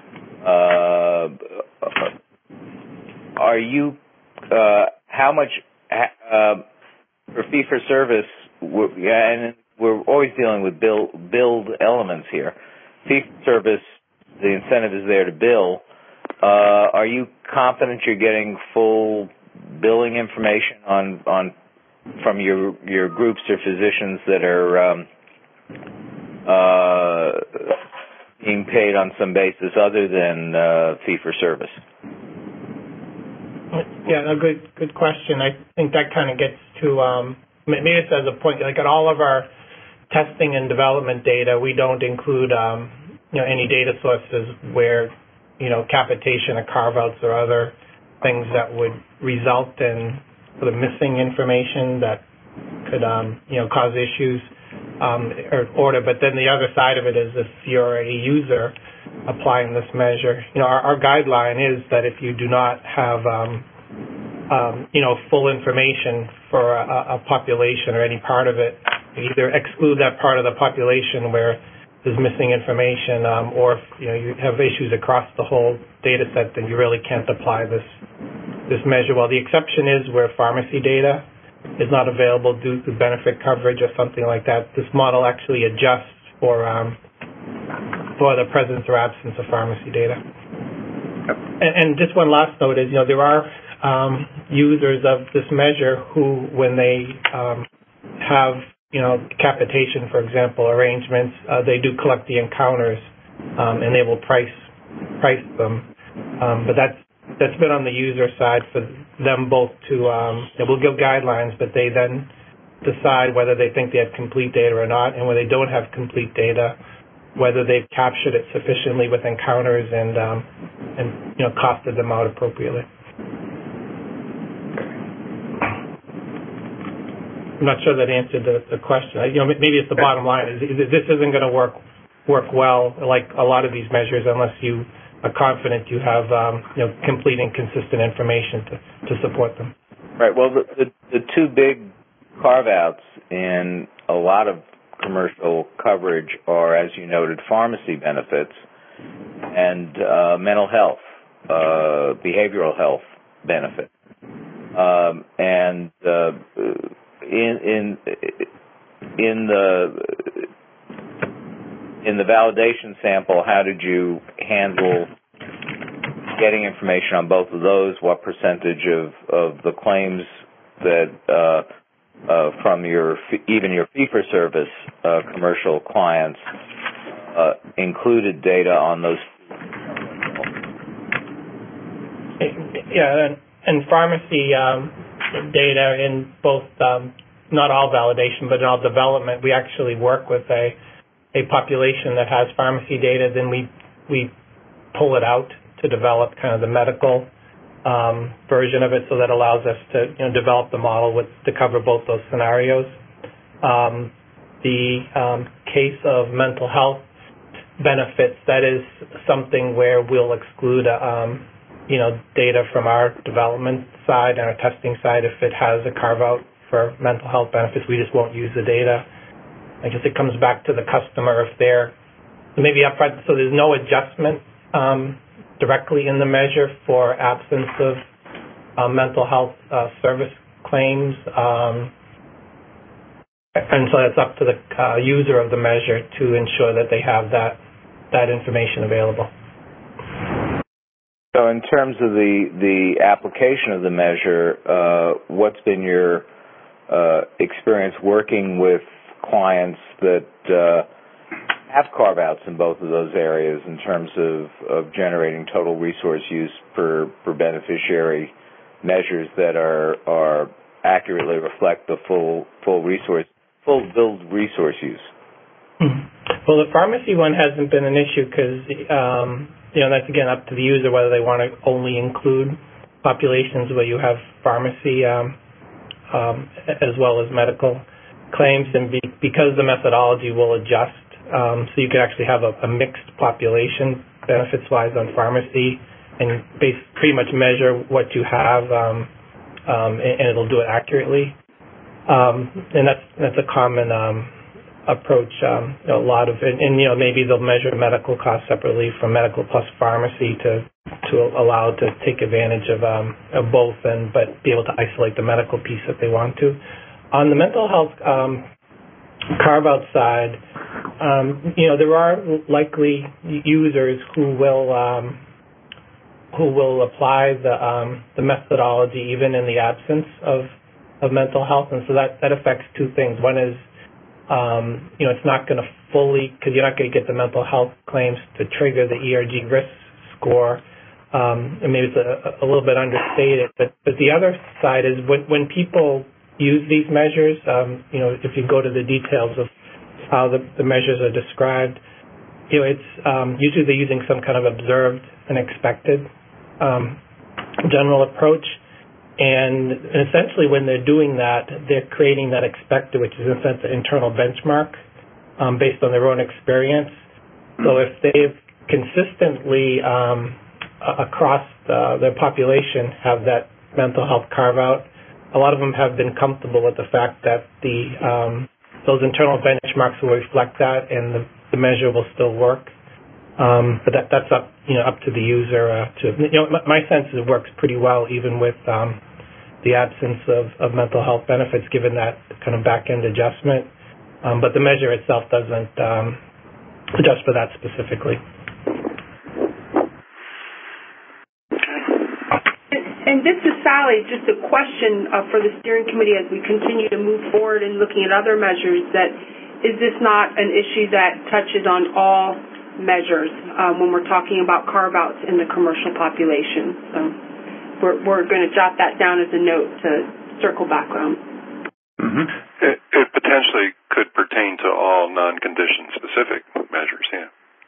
Are you how much for fee-for-service? And we're always dealing with build elements here. Fee-for-service, the incentive is there to bill. Are you confident you're getting full billing information from your groups or physicians that are being paid on some basis other than fee-for-service? Yeah, a good question. I think that kind of gets to maybe it's as a point, like at all of our testing and development data, we don't include any data sources where capitation or carve-outs or other things that would result in sort of missing information that could cause issues or order. But then the other side of it is if you're a user applying this measure, our guideline is that if you do not have full information for a population or any part of it, you either exclude that part of the population where there's missing information, or if you have issues across the whole data set, then you really can't apply this measure. Well, the exception is where pharmacy data is not available due to benefit coverage or something like that. This model actually adjusts for the presence or absence of pharmacy data. And just one last note is, there are users of this measure who, when they have capitation, for example, arrangements, they do collect the encounters, and they will price them. But that's been on the user side for them both to, we'll give guidelines, but they then decide whether they think they have complete data or not, and when they don't have complete data, whether they've captured it sufficiently with encounters and costed them out appropriately. I'm not sure that answered the question. Maybe it's the bottom line. This isn't going to work well like a lot of these measures unless you are confident you have complete and consistent information to support them. Right. Well, the two big carve-outs in a lot of commercial coverage are, as you noted, pharmacy benefits and mental health, behavioral health benefits. In the validation sample, how did you handle getting information on both of those? What percentage of the claims that from even your fee-for-service commercial clients included data on those? Yeah, and pharmacy data in both, not all validation, but in all development, we actually work with a population that has pharmacy data. Then we pull it out to develop kind of the medical version of it, so that allows us to develop the model to cover both those scenarios. The case of mental health benefits, that is something where we'll exclude data from our development side and our testing side if it has a carve-out for mental health benefits. We just won't use the data. I guess it comes back to the customer if they're maybe upfront. So there's no adjustment directly in the measure for absence of mental health service claims. And so it's up to the user of the measure to ensure that they have that information available. So in terms of the application of the measure, what's been your experience working with clients that have carve-outs in both of those areas in terms of generating total resource use per beneficiary measures that are accurately reflect the full billed resource use? Well, the pharmacy one hasn't been an issue because that's again up to the user whether they want to only include populations where you have pharmacy as well as medical claims, and because the methodology will adjust, so you can actually have a mixed population benefits-wise on pharmacy and pretty much measure what you have, and it'll do it accurately. And that's a common approach. A lot of, and maybe they'll measure medical costs separately from medical plus pharmacy to allow to take advantage of both, but be able to isolate the medical piece if they want to. On the mental health carve-out side, there are likely users who will apply the methodology even in the absence of mental health, and so that affects two things. One is it's not going to fully, because you're not going to get the mental health claims to trigger the ERG risk score, and maybe it's a little bit understated. But the other side is when people use these measures, if you go to the details of how the measures are described, it's usually they're using some kind of observed and expected general approach. And essentially when they're doing that, they're creating that expected, which is in a sense an internal benchmark based on their own experience. So if they've consistently across their population have that mental health carve-out, a lot of them have been comfortable with the fact that those internal benchmarks will reflect that and the measure will still work. But that's up to the user. My sense is it works pretty well even with the absence of mental health benefits, given that kind of back-end adjustment. But the measure itself doesn't adjust for that specifically. And this is Sally. Just a question for the steering committee as we continue to move forward and looking at other measures. That is this not an issue that touches on all measures when we're talking about carve-outs in the commercial population? So we're going to jot that down as a note to circle back on. Mm-hmm. It potentially could pertain to all non-condition specific measures. Yeah.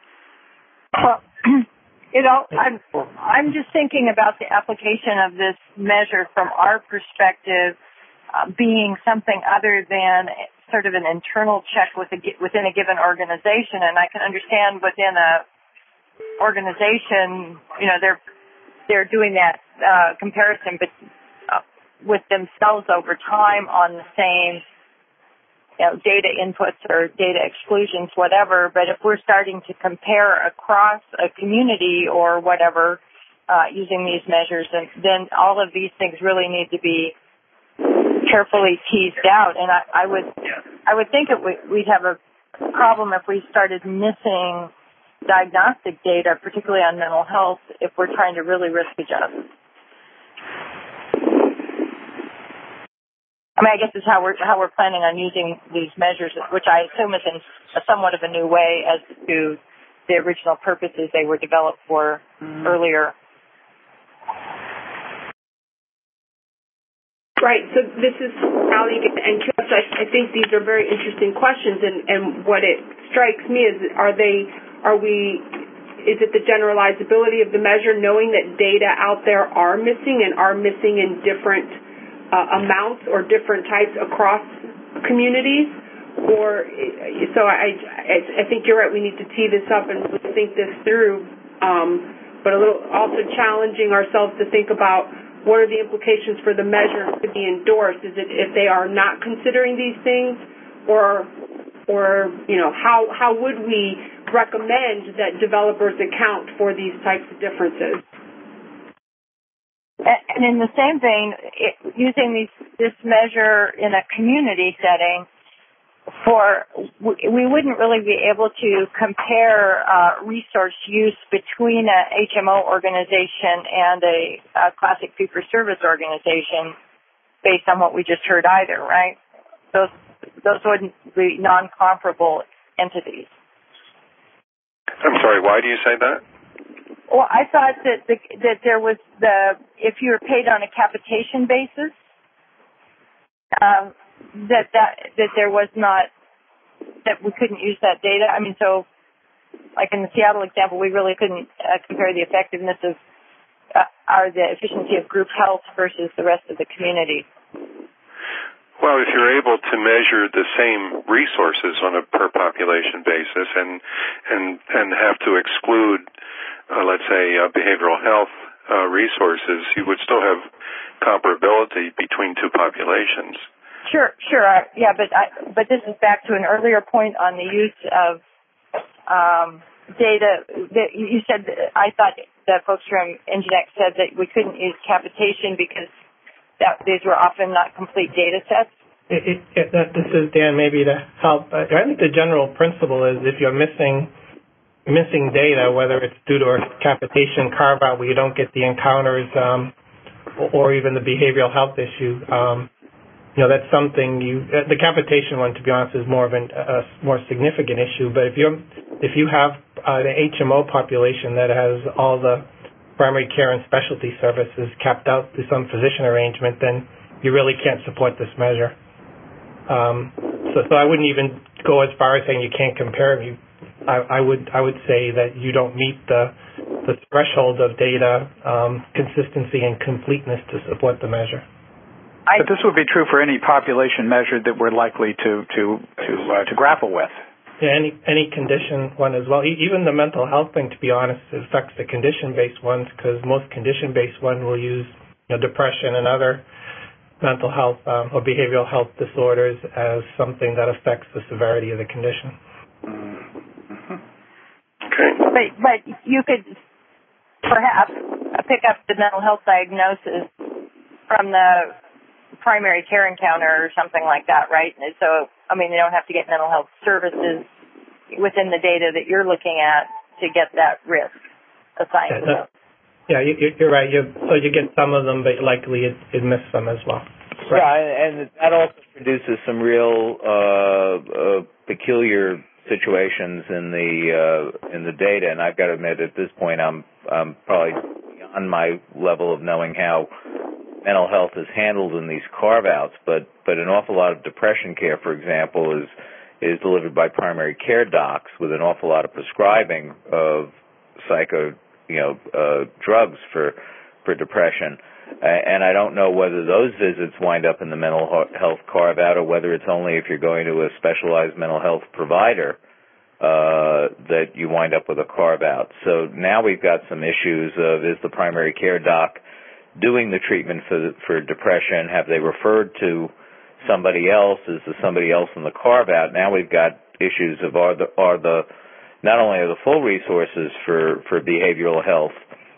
Well, I'm just thinking about the application of this measure from our perspective being something other than sort of an internal check within a given organization. And I can understand within a organization, they're doing that comparison, but with themselves over time on the same data inputs or data exclusions, whatever. But if we're starting to compare across a community or whatever using these measures, then all of these things really need to be carefully teased out. And I would think we'd have a problem if we started missing diagnostic data, particularly on mental health, if we're trying to really risk adjust. I mean, I guess it's how we're planning on using these measures, which I assume is in somewhat of a new way as to the original purposes they were developed for earlier. Right. So this is Ali and Chris. I think these are very interesting questions, and what it strikes me is, is it the generalizability of the measure, knowing that data out there are missing and are missing in different amounts or different types across communities? Or so I think you're right. We need to tee this up and really think this through, but a little also challenging ourselves to think about what are the implications for the measure to be endorsed. Is it if they are not considering these things, or how would we recommend that developers account for these types of differences? And in the same vein, using this measure in a community setting, we wouldn't really be able to compare resource use between a HMO organization and a classic fee-for-service organization based on what we just heard either, right? Those wouldn't be non-comparable entities. I'm sorry, why do you say that? Well, I thought that there was if you were paid on a capitation basis, that there was not, that we couldn't use that data. I mean, so like in the Seattle example, we really couldn't compare the effectiveness of the efficiency of group health versus the rest of the community. Well, if you're able to measure the same resources on a per population basis and have to exclude, let's say, behavioral health resources, you would still have comparability between two populations. Sure. Yeah, but this is back to an earlier point on the use of data. That you said, I thought that folks from Enginex said that we couldn't use capitation because these were often not complete data sets. This is Dan, maybe to help. I think the general principle is if you're missing data, whether it's due to a capitation carve-out where you don't get the encounters or even the behavioral health issue, that's something the capitation one, to be honest, is more of a more significant issue. But if you have the HMO population that has all the primary care and specialty services capped out through some physician arrangement, then you really can't support this measure. So I wouldn't even go as far as saying you can't compare them. I would say that you don't meet the threshold of data consistency and completeness to support the measure. But this would be true for any population measure that we're likely to grapple with. Yeah, any condition one as well. Even the mental health thing, to be honest, affects the condition-based ones because most condition-based ones will use depression and other mental health or behavioral health disorders as something that affects the severity of the condition. Okay. But you could perhaps pick up the mental health diagnosis from the primary care encounter or something like that, right? So, I mean, you don't have to get mental health services within the data that you're looking at to get that risk assigned to them. Yeah, you're right. So you get some of them, but likely it missed some as well. Right. Yeah, and that also produces some real peculiar situations in the data. And I've got to admit, at this point, I'm probably beyond my level of knowing how mental health is handled in these carve-outs. But an awful lot of depression care, for example, is delivered by primary care docs with an awful lot of prescribing of drugs for depression. And I don't know whether those visits wind up in the mental health carve-out or whether it's only if you're going to a specialized mental health provider that you wind up with a carve-out. So now we've got some issues of, is the primary care doc doing the treatment for depression? Have they referred to somebody else? Is there somebody else in the carve-out? Now we've got issues of not only are the full resources for behavioral health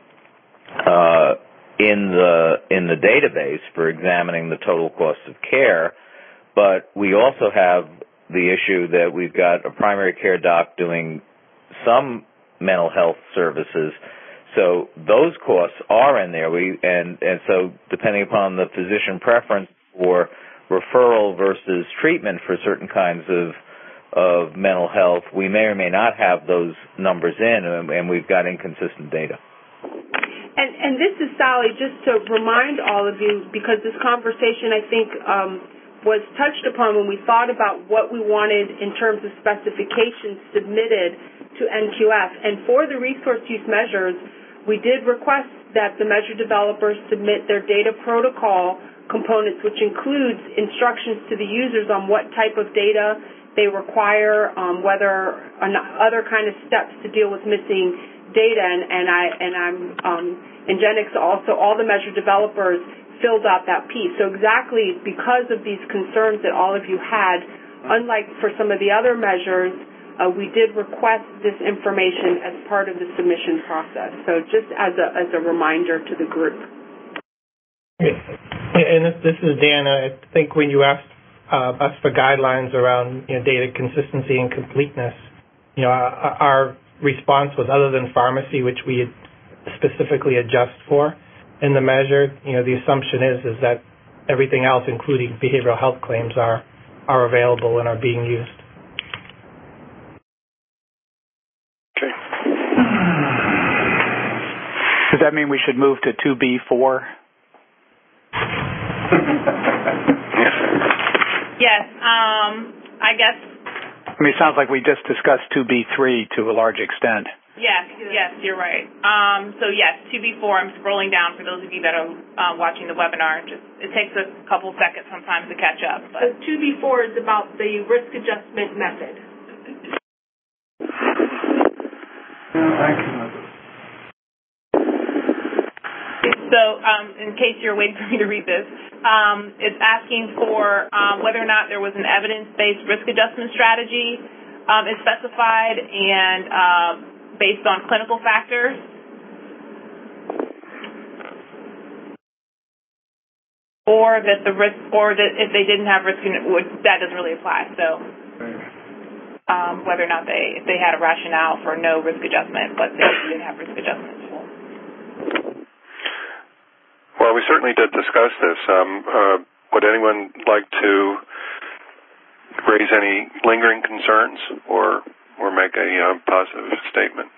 in the database for examining the total cost of care, but we also have the issue that we've got a primary care doc doing some mental health services. So those costs are in there. And so depending upon the physician preference for referral versus treatment for certain kinds of mental health, we may or may not have those numbers in, and we've got inconsistent data. And this is Sally, just to remind all of you, because this conversation, I think, was touched upon when we thought about what we wanted in terms of specifications submitted to NQF. And for the resource use measures, we did request that the measure developers submit their data protocol components, which includes instructions to the users on what type of data they require, whether other kind of steps to deal with missing data. And Enginex also, all the measure developers filled out that piece. So exactly because of these concerns that all of you had, unlike for some of the other measures, we did request this information as part of the submission process. So just as a reminder to the group. And this is Dan. I think when you asked us for guidelines around data consistency and completeness. Our response was, other than pharmacy, which we had specifically adjust for in the measure, the assumption is that everything else, including behavioral health claims, are available and are being used. Okay. Does that mean we should move to 2B4? Yes. I guess. I mean, it sounds like we just discussed 2B3 to a large extent. Yes, you're right. So yes, 2B4, I'm scrolling down for those of you that are watching the webinar. It takes a couple seconds sometimes to catch up. But 2B4 is about the risk adjustment method. So in case you're waiting for me to read this, it's asking for whether or not there was an evidence-based risk adjustment strategy is specified and based on clinical factors. Or that the risk, or that if they didn't have risk, that doesn't really apply. So whether or not if they had a rationale for no risk adjustment, but they did have risk adjustments. Well, we certainly did discuss this. Would anyone like to raise any lingering concerns or make a positive statement?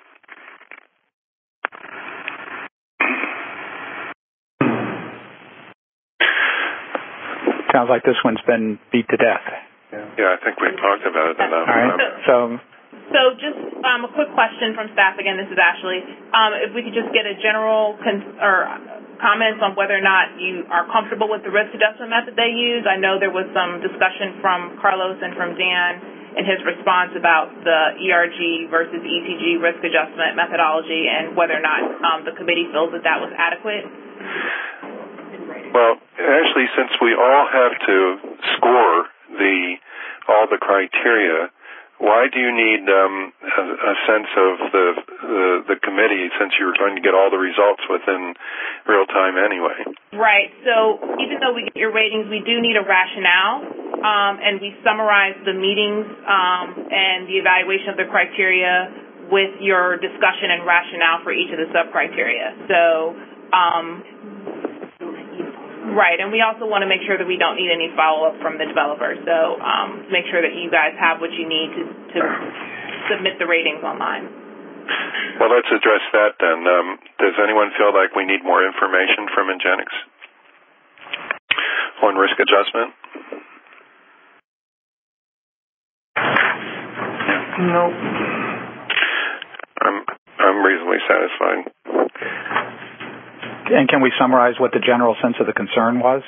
Sounds like this one's been beat to death. Yeah, I think we've talked about it enough. All right. So just a quick question from staff. Again, this is Ashley. If we could just get a general comments on whether or not you are comfortable with the risk adjustment method they use. I know there was some discussion from Carlos and from Dan in his response about the ERG versus ETG risk adjustment methodology and whether or not the committee feels that was adequate. Well, actually, since we all have to score all the criteria, why do you need a sense of the committee, since you're going to get all the results within real time anyway? Right. So even though we get your ratings, we do need a rationale, and we summarize the meetings and the evaluation of the criteria with your discussion and rationale for each of the sub-criteria. So, right, and we also want to make sure that we don't need any follow-up from the developer. So make sure that you guys have what you need to submit the ratings online. Well, let's address that then. Does anyone feel like we need more information from Ingenix on risk adjustment? No. I'm reasonably satisfied. And can we summarize what the general sense of the concern was?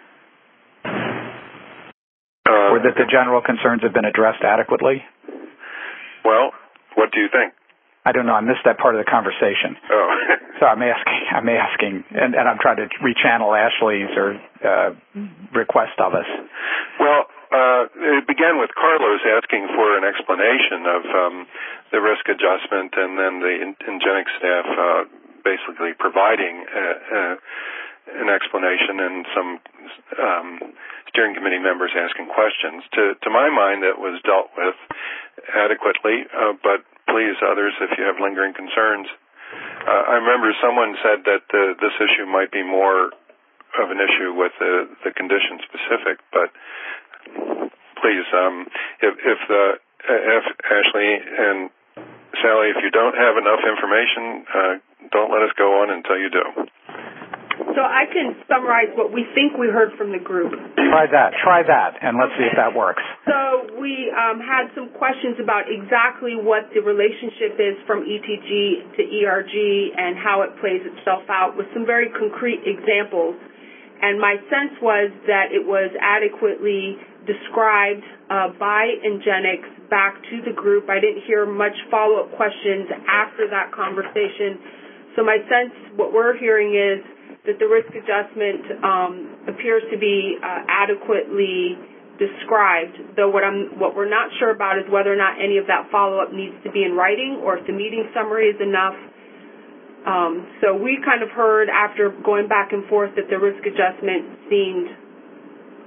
Or that the general concerns have been addressed adequately? Well, what do you think? I don't know. I missed that part of the conversation. Oh. So I'm asking, and I'm trying to rechannel Ashley's request of us. Well, it began with Carlos asking for an explanation of the risk adjustment, and then the Ingenix staff basically providing an explanation and some steering committee members asking questions. To my mind, that was dealt with adequately, but please, others, if you have lingering concerns. I remember someone said that this issue might be more of an issue with the condition specific, but please, if Ashley and Sally, if you don't have enough information, don't let us go on until you do. So I can summarize what we think we heard from the group. Try that, and let's see if that works. So we had some questions about exactly what the relationship is from ETG to ERG and how it plays itself out with some very concrete examples. And my sense was that it was adequately described by Ingenix back to the group. I didn't hear much follow-up questions after that conversation. So my sense, what we're hearing is that the risk adjustment appears to be adequately described, though what we're not sure about is whether or not any of that follow-up needs to be in writing or if the meeting summary is enough. So we kind of heard after going back and forth that the risk adjustment seemed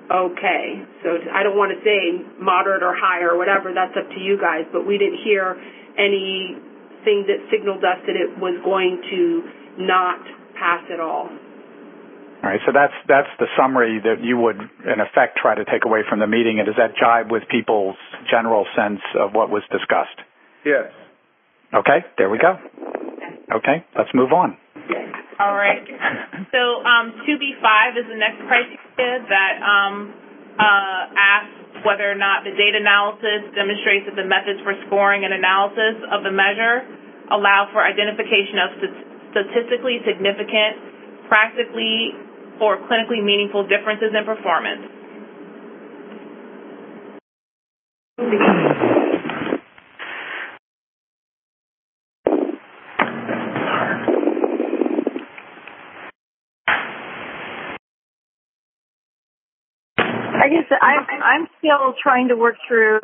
okay. So I don't want to say moderate or high or whatever. That's up to you guys. But we didn't hear anything that signaled us that it was going to not pass at all. All right, so that's the summary that you would, in effect, try to take away from the meeting. And does that jibe with people's general sense of what was discussed? Yes. Okay, there we go. Okay, let's move on. All right. So 2B5 is the next criteria that asks whether or not the data analysis demonstrates that the methods for scoring and analysis of the measure allow for identification of statistically significant, practically or clinically meaningful differences in performance. I guess I'm still trying to work through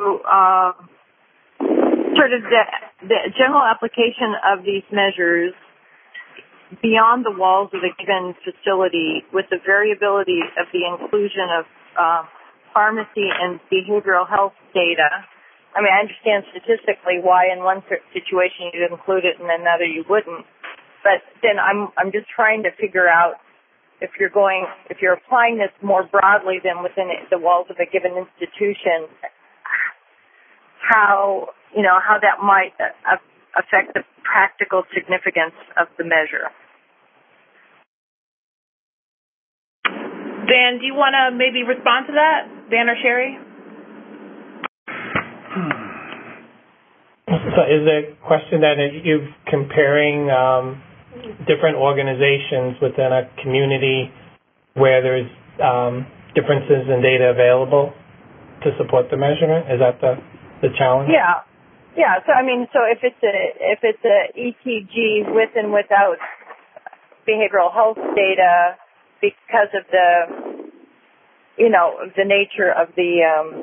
sort of the general application of these measures beyond the walls of a given facility with the variability of the inclusion of pharmacy and behavioral health data. I mean, I understand statistically why in one situation you'd include it and in another you wouldn't. But then I'm just trying to figure out if you're applying this more broadly than within the walls of a given institution, how that might affect the practical significance of the measure. Dan, do you want to maybe respond to that? Dan or Sherry? So is the question that you're comparing different organizations within a community where there's differences in data available to support the measurement? Is that the challenge? Yeah. So if it's a ETG with and without behavioral health data because of the nature of the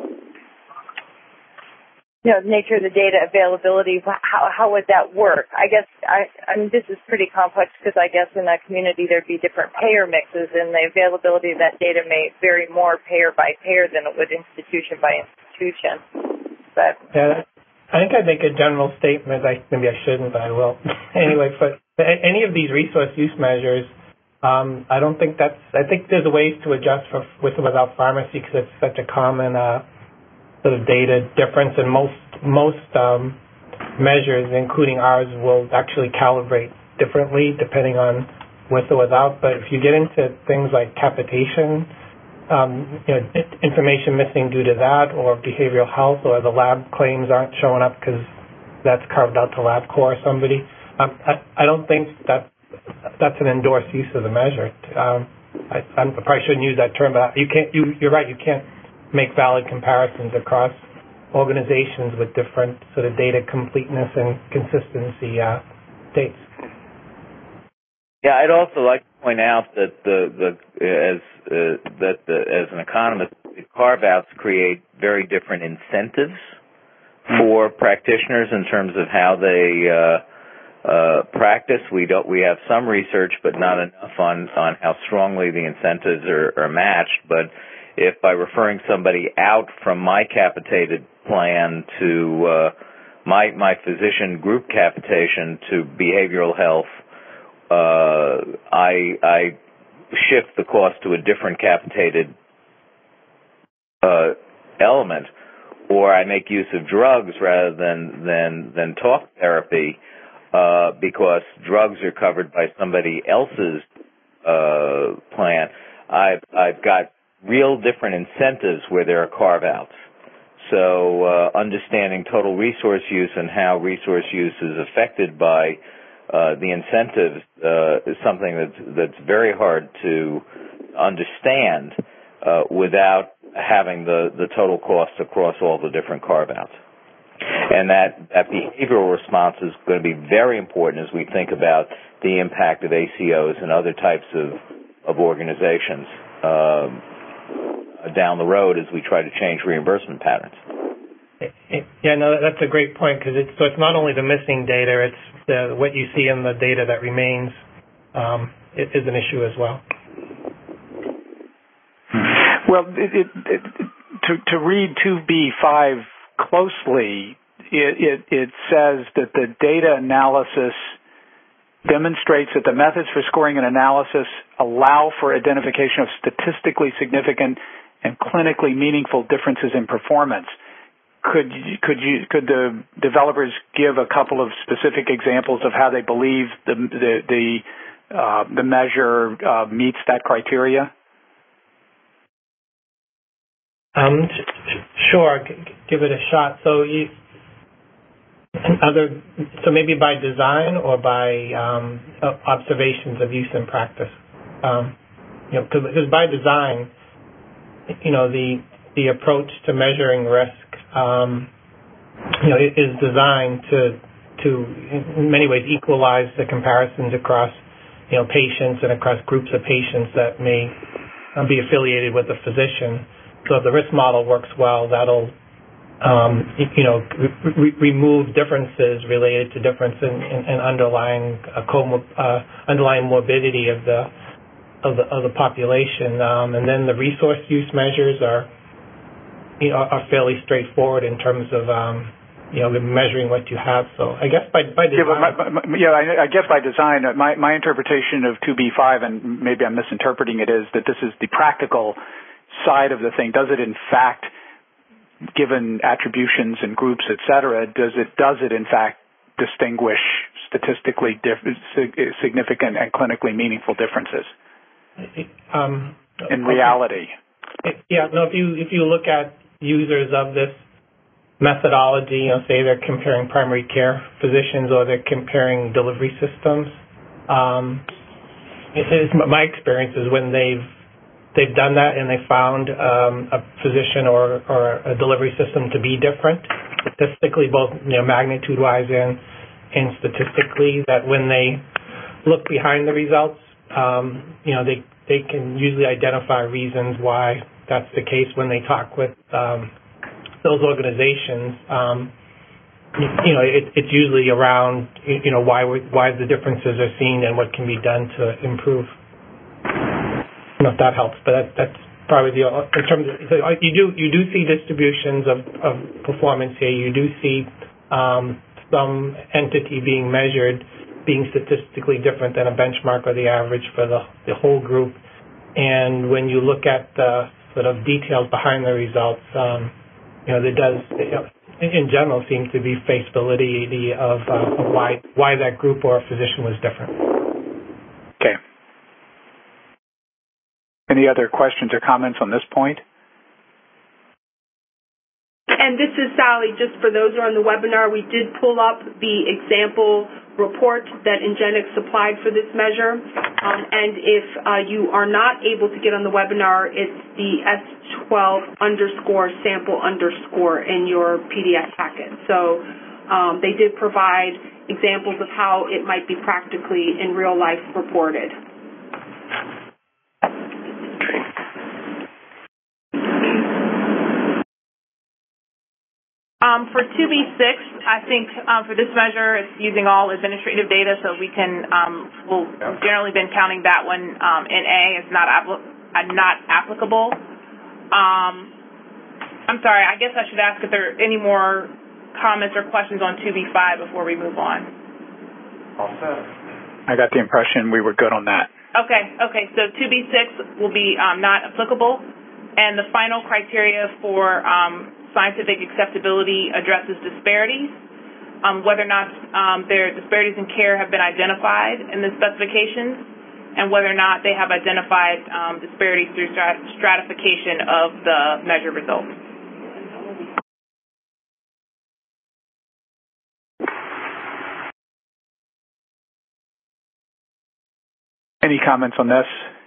nature of the data availability, how would that work? I guess this is pretty complex because I guess in that community there'd be different payer mixes and the availability of that data may vary more payer by payer than it would institution by institution. But yeah, I think I'd make a general statement. Maybe I shouldn't, but I will. Anyway, for any of these resource use measures, I think there's ways to adjust for with or without pharmacy because it's such a common sort of data difference, and most measures, including ours, will actually calibrate differently depending on with or without. But if you get into things like capitation, information missing due to that, or behavioral health, or the lab claims aren't showing up because that's carved out to LabCorp or somebody, I don't think that's an endorsed use of the measure. I probably shouldn't use that term, but you're right. You can't make valid comparisons across organizations with different sort of data completeness and consistency dates. Yeah, I'd also like to point out that as an economist, the carve-outs create very different incentives for practitioners in terms of how they practice. We have some research, but not enough on how strongly the incentives are matched. But if by referring somebody out from my capitated plan to my physician group capitation to behavioral health, I shift the cost to a different capitated element, or I make use of drugs rather than talk therapy because drugs are covered by somebody else's plan. I've got real different incentives where there are carve-outs. So understanding total resource use and how resource use is affected by the incentives is something that's very hard to understand without having the total cost across all the different carve-outs. And that behavioral response is going to be very important as we think about the impact of ACOs and other types of organizations down the road as we try to change reimbursement patterns. Yeah, no, that's a great point because it's not only the missing data, it's what you see in the data that remains is an issue as well. Well, to read 2B5 closely, it says that the data analysis demonstrates that the methods for scoring and analysis allow for identification of statistically significant and clinically meaningful differences in performance. Could the developers give a couple of specific examples of how they believe the measure meets that criteria? Sure, give it a shot. So maybe by design or by observations of use in practice. Because by design, the approach to measuring risk, is designed to in many ways equalize the comparisons across patients and across groups of patients that may be affiliated with a physician. So if the risk model works well, that'll remove differences related to difference in underlying morbidity of the population, and then the resource use measures are fairly straightforward in terms of measuring what you have. So I guess by design. I guess by design, my interpretation of 2B5, and maybe I'm misinterpreting it, is that this is the practical side of the thing. Does it in fact, given attributions and groups, et cetera, does it in fact distinguish statistically significant and clinically meaningful differences in reality? If you look at users of this methodology, say they're comparing primary care physicians or they're comparing delivery systems, my experience is when they've done that and they found a physician or a delivery system to be different statistically, both magnitude-wise and statistically, that when they look behind the results, they can usually identify reasons why that's the case when they talk with those organizations. It's usually around why the differences are seen and what can be done to improve. I don't know if that helps, but that's probably in terms of, you do see distributions of performance here. You do see some entity being measured being statistically different than a benchmark or the average for the whole group. And when you look at the sort of details behind the results, there does, in general, seem to be face validity of why that group or physician was different. Okay. Any other questions or comments on this point? And this is Sally. Just for those who are on the webinar, we did pull up the example report that Ingenix supplied for this measure. And if you are not able to get on the webinar, it's the S12_sample_ in your PDF packet. So they did provide examples of how it might be practically in real life reported. For 2B6, I think for this measure, it's using all administrative data, so we've generally been counting that one in A as not applicable. I'm sorry, I guess I should ask if there are any more comments or questions on 2B5 before we move on. All set. I got the impression we were good on that. Okay, so 2B6 will be not applicable, and the final criteria for scientific acceptability addresses disparities, whether or not their disparities in care have been identified in the specifications, and whether or not they have identified disparities through stratification of the measure results. Any comments on this?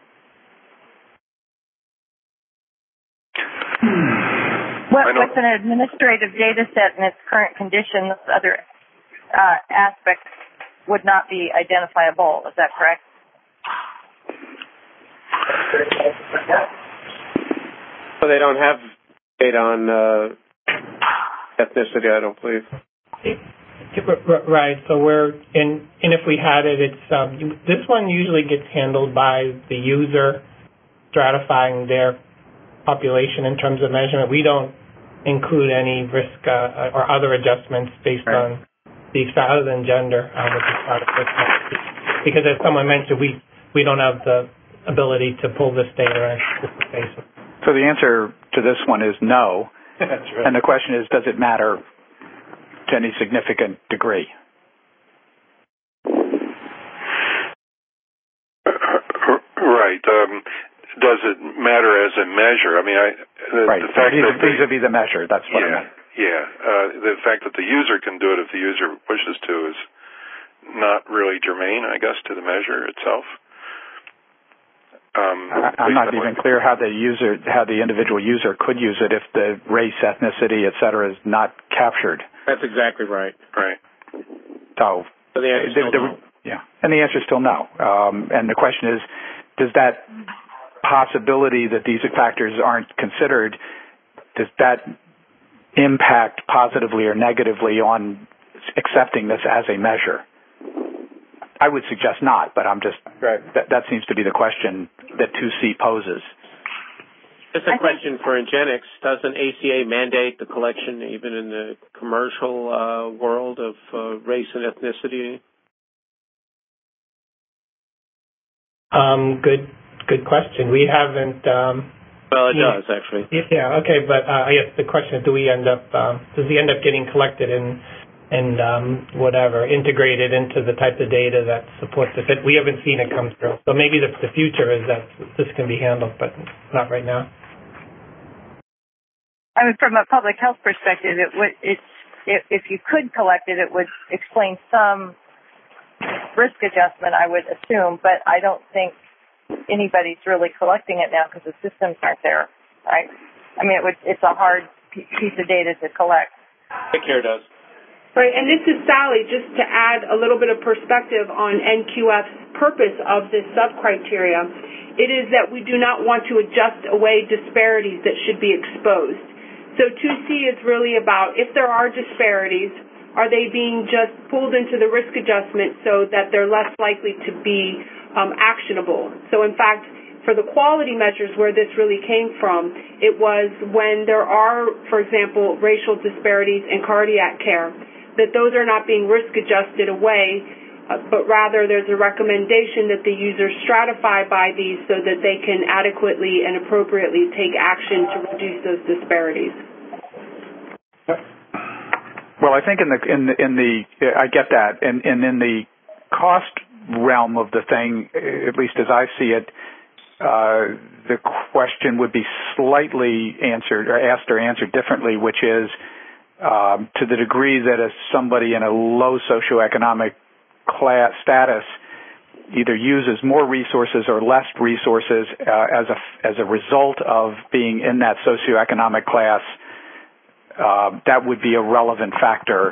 What's an administrative data set in its current condition, those other aspects would not be identifiable. Is that correct? So they don't have data on ethnicity, I don't believe. Right. So and if we had it, it's this one usually gets handled by the user stratifying their population in terms of measurement. We don't include any risk or other adjustments based on these other than gender, which is part of risk. Because as someone mentioned, we don't have the ability to pull this data on this basis. So the answer to this one is no. That's right. And the question is, does it matter to any significant degree? Right. Does it matter as a measure? I mean, the fact that vis-a-vis the measure. That's what I meant. Yeah. The fact that the user can do it if the user wishes to is not really germane, I guess, to the measure itself. I'm not even clear how the individual user could use it if the race, ethnicity, et cetera, is not captured. That's exactly right. Right. So the answer is still no. Yeah, and the answer is still no. And the question is, does that possibility that these factors aren't considered, does that impact positively or negatively on accepting this as a measure? I would suggest not, but I'm just that seems to be the question that 2C poses. Just a question for Ingenix. Doesn't ACA mandate the collection even in the commercial world of race and ethnicity? Good question. We haven't. Well, it does actually. Yeah. Okay, but I guess the question is, does he end up getting collected and integrated into the type of data that supports it? But we haven't seen it come through. So maybe the future is that this can be handled, but not right now. I mean, from a public health perspective, if you could collect it, it would explain some risk adjustment, I would assume, but I don't think anybody's really collecting it now because the systems aren't there, right? I mean, it's a hard piece of data to collect. Medicare does. Right, and this is Sally, just to add a little bit of perspective on NQF's purpose of this sub-criteria. It is that we do not want to adjust away disparities that should be exposed. So 2C is really about if there are disparities, are they being just pulled into the risk adjustment so that they're less likely to be actionable? So in fact, for the quality measures where this really came from, it was when there are, for example, racial disparities in cardiac care, that those are not being risk adjusted away, but rather there's a recommendation that the users stratify by these so that they can adequately and appropriately take action to reduce those disparities. Well, I think I get that, and in the cost realm of the thing, at least as I see it, the question would be slightly asked or answered differently, which is to the degree that somebody in a low socioeconomic class status either uses more resources or less resources as a result of being in that socioeconomic class. That would be a relevant factor.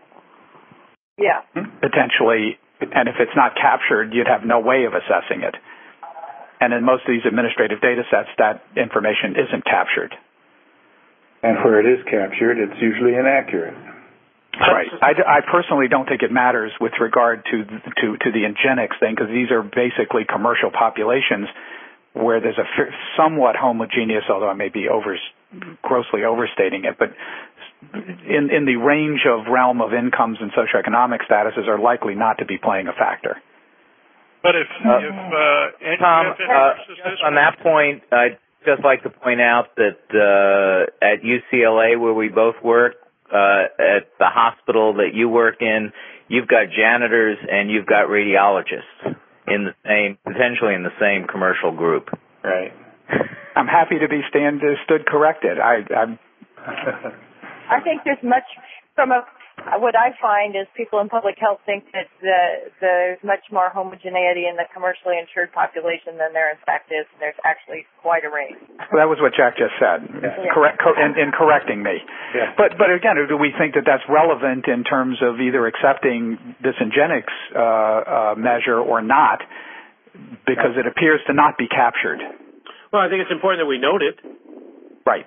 Yeah. Potentially, and if it's not captured, you'd have no way of assessing it. And in most of these administrative data sets, that information isn't captured. And where it is captured, it's usually inaccurate. Right. I personally don't think it matters with regard to the Ingenix thing, because these are basically commercial populations where there's a somewhat homogeneous, although I may be grossly overstating it, but in the range of realm of incomes and socioeconomic statuses are likely not to be playing a factor. But if Tom, just on that point, I'd just like to point out that at UCLA, where we both work, at the hospital that you work in, you've got janitors and you've got radiologists potentially in the same commercial group. Right. I'm happy to be stood corrected. I think there's much what I find is people in public health think that there's much more homogeneity in the commercially insured population than there in fact is. There's actually quite a range. Well, that was what Jack just said. Yeah. In correcting me. Yeah. But again, do we think that that's relevant in terms of either accepting this Ingenix measure or not, because it appears to not be captured? Well, I think it's important that we note it. Right.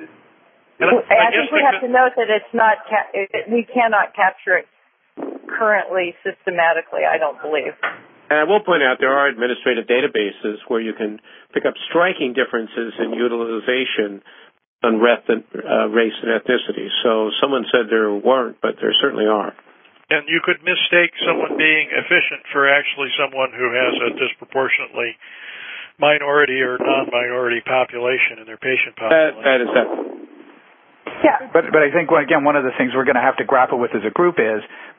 I think we have to note that it's not. We cannot capture it currently systematically. I don't believe. And I will point out there are administrative databases where you can pick up striking differences in utilization on race and ethnicity. So someone said there weren't, but there certainly are. And you could mistake someone being efficient for actually someone who has a disproportionately minority or non-minority population in their patient population. That is that. Yeah. But I think, again, one of the things we're going to have to grapple with as a group is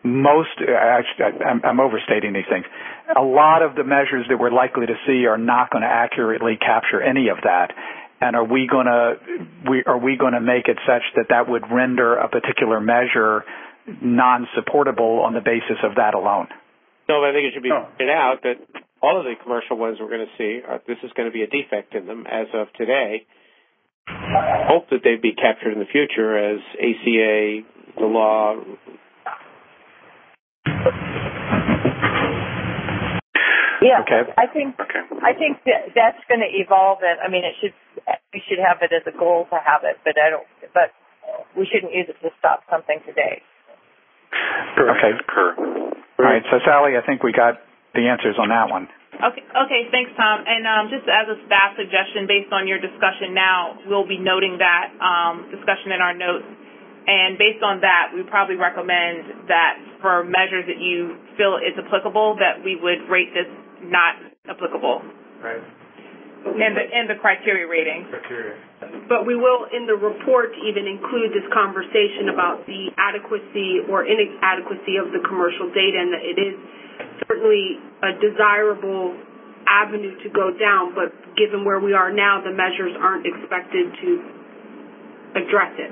I'm overstating these things. A lot of the measures that we're likely to see are not going to accurately capture any of that. And are we going to make it such that would render a particular measure non-supportable on the basis of that alone? No, I think it should be pointed out that all of the commercial ones we're going to see, this is going to be a defect in them as of today. I hope that they'd be captured in the future as ACA, the law. Yeah, okay. I think that's going to evolve. We should have it as a goal to have it, but we shouldn't use it to stop something today. Okay. All right. So Sally, I think we got the answers on that one. Okay, thanks, Tom. And just as a staff suggestion, based on your discussion now, we'll be noting that discussion in our notes. And based on that, we probably recommend that for measures that you feel is applicable, that we would rate this not applicable. Right. And the criteria rating. But we will, in the report, even include this conversation about the adequacy or inadequacy of the commercial data, and that it is certainly a desirable avenue to go down, but given where we are now, the measures aren't expected to address it.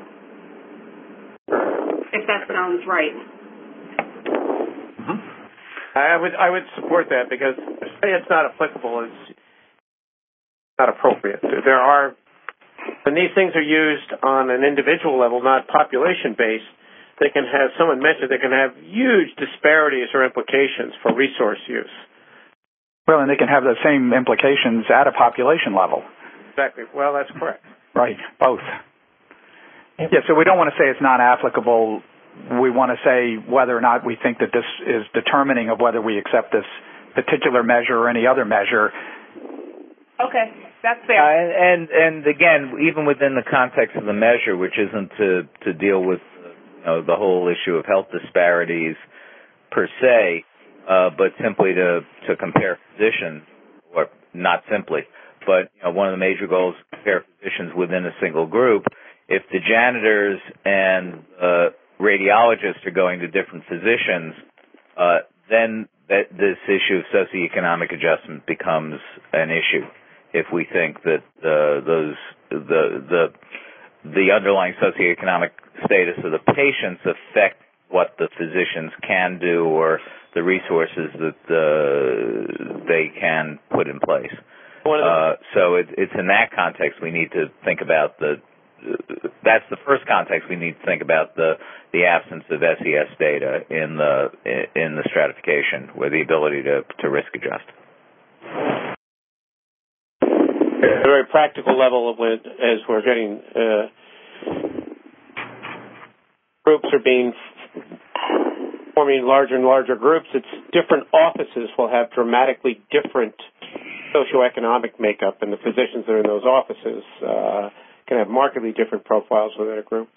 If that sounds right. Mm-hmm. I would support that, because to say it's not applicable is not appropriate. When these things are used on an individual level, not population-based, they can have, someone mentioned, they can have huge disparities or implications for resource use. Well, and they can have the same implications at a population level. Exactly. Well, that's correct. Right, both. Yeah, so we don't want to say it's not applicable. We want to say whether or not we think that this is determining of whether we accept this particular measure or any other measure. Okay, that's fair. And again, even within the context of the measure, which isn't to deal with the whole issue of health disparities per se, but simply to compare physicians, or not simply, but one of the major goals is to compare physicians within a single group. If the janitors and radiologists are going to different physicians, then this issue of socioeconomic adjustment becomes an issue. If we think that the underlying socioeconomic status of the patients affect what the physicians can do or the resources that they can put in place. So it's in that context we need to think about that's the first context we need to think about the absence of SES data in the stratification, with the ability to risk adjust. At a very practical level, as we're getting groups are forming larger and larger groups, it's different offices will have dramatically different socioeconomic makeup, and the physicians that are in those offices can have markedly different profiles within a group.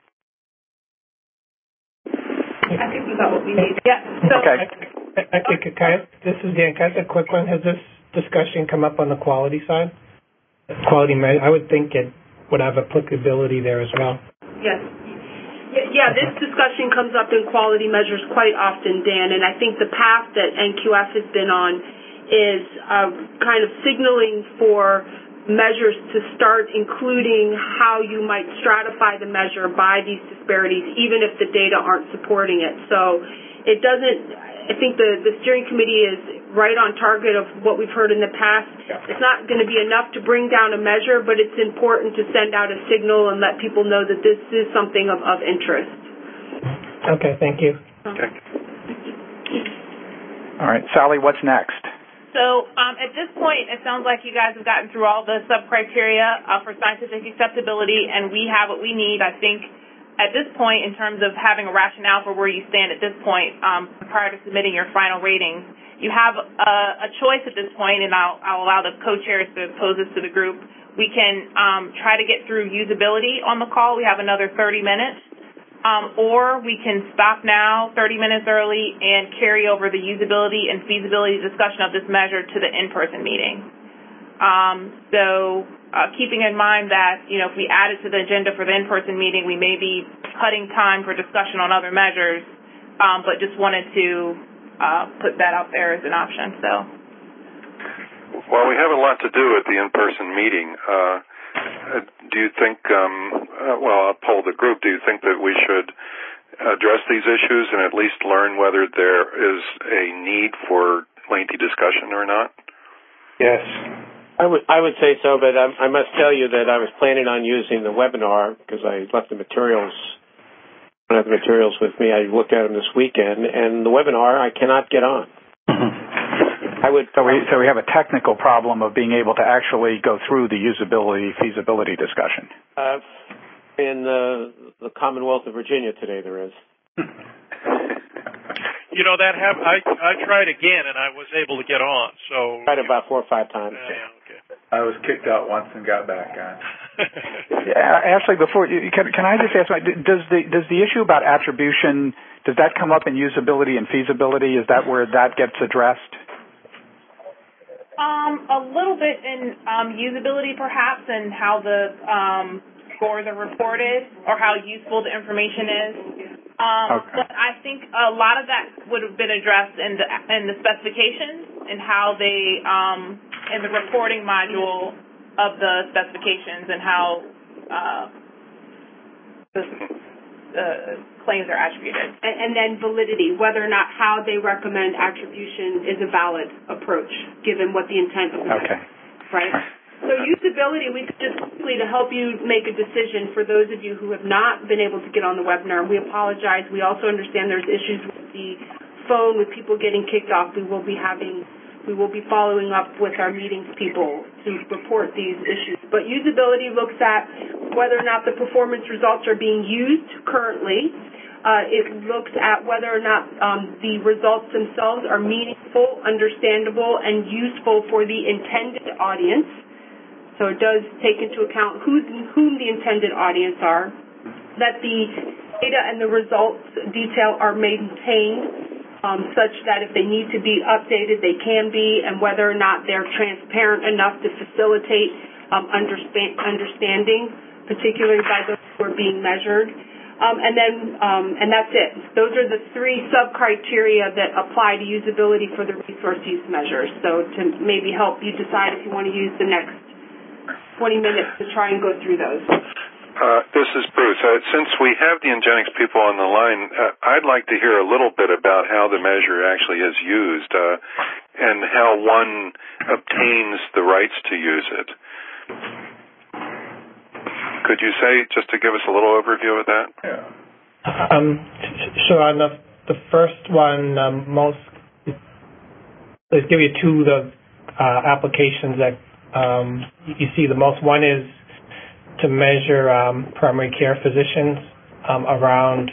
I think we got what we need. Yeah. So Okay. This is Dan. Can I ask a quick one? Has this discussion come up on the quality side? Quality measure. I would think it would have applicability there as well. Yes. Yeah, this discussion comes up in quality measures quite often, Dan, and I think the path that NQF has been on is kind of signaling for measures to start including how you might stratify the measure by these disparities, even if the data aren't supporting it. So it doesn't, I think the steering committee is right on target of what we've heard in the past. It's not going to be enough to bring down a measure, but it's important to send out a signal and let people know that this is something of interest. Okay, thank you. Okay. All right, Sally, what's next? So at this point, it sounds like you guys have gotten through all the sub-criteria for scientific acceptability, and we have what we need. I think at this point, in terms of having a rationale for where you stand at this point, prior to submitting your final ratings, you have a choice at this point, and I'll allow the co-chairs to pose this to the group. We can try to get through usability on the call. We have another 30 minutes. Or we can stop now, 30 minutes early, and carry over the usability and feasibility discussion of this measure to the in-person meeting. Keeping in mind that, if we add it to the agenda for the in-person meeting, we may be cutting time for discussion on other measures, but just wanted to put that out there as an option. Well, we have a lot to do at the in-person meeting. Do you think, I'll poll the group, do you think that we should address these issues and at least learn whether there is a need for lengthy discussion or not? Yes. I would say so, but I must tell you that I was planning on using the webinar because I left the materials. I don't have the materials with me. I looked at them this weekend, and the webinar I cannot get on. So we have a technical problem of being able to actually go through the usability, feasibility discussion. In the Commonwealth of Virginia today, there is. That happened. I tried again, and I was able to get on. So tried about 4 or 5 times. Yeah, okay. I was kicked out once and got back on. Ashley, before can I just ask, does the issue about attribution, does that come up in usability and feasibility? Is that where that gets addressed? A little bit in usability, perhaps, and how the scores are reported or how useful the information is. But I think a lot of that would have been addressed in the specifications and how they in the reporting module of the specifications and how the claims are attributed. And then validity, whether or not how they recommend attribution is a valid approach, given what the intent of the right? So usability, we could just quickly, to help you make a decision for those of you who have not been able to get on the webinar, we apologize. We also understand there's issues with the phone, with people getting kicked off. We will be following up with our meetings people to report these issues. But usability looks at whether or not the performance results are being used currently. It looks at whether or not the results themselves are meaningful, understandable, and useful for the intended audience. So it does take into account whom the intended audience are, that the data and the results detail are maintained such that if they need to be updated, they can be, and whether or not they're transparent enough to facilitate understanding, particularly by those who are being measured. And that's it. Those are the 3 sub-criteria that apply to usability for the resource use measures. So to maybe help you decide if you want to use the next 20 minutes to try and go through those. This is Bruce. Since we have the Ingenix people on the line, I'd like to hear a little bit about how the measure actually is used and how one obtains the rights to use it. Could you say, just to give us a little overview of that? Yeah. Sure. On the first one, let's give you 2 of the applications that you see the most. One is to measure primary care physicians around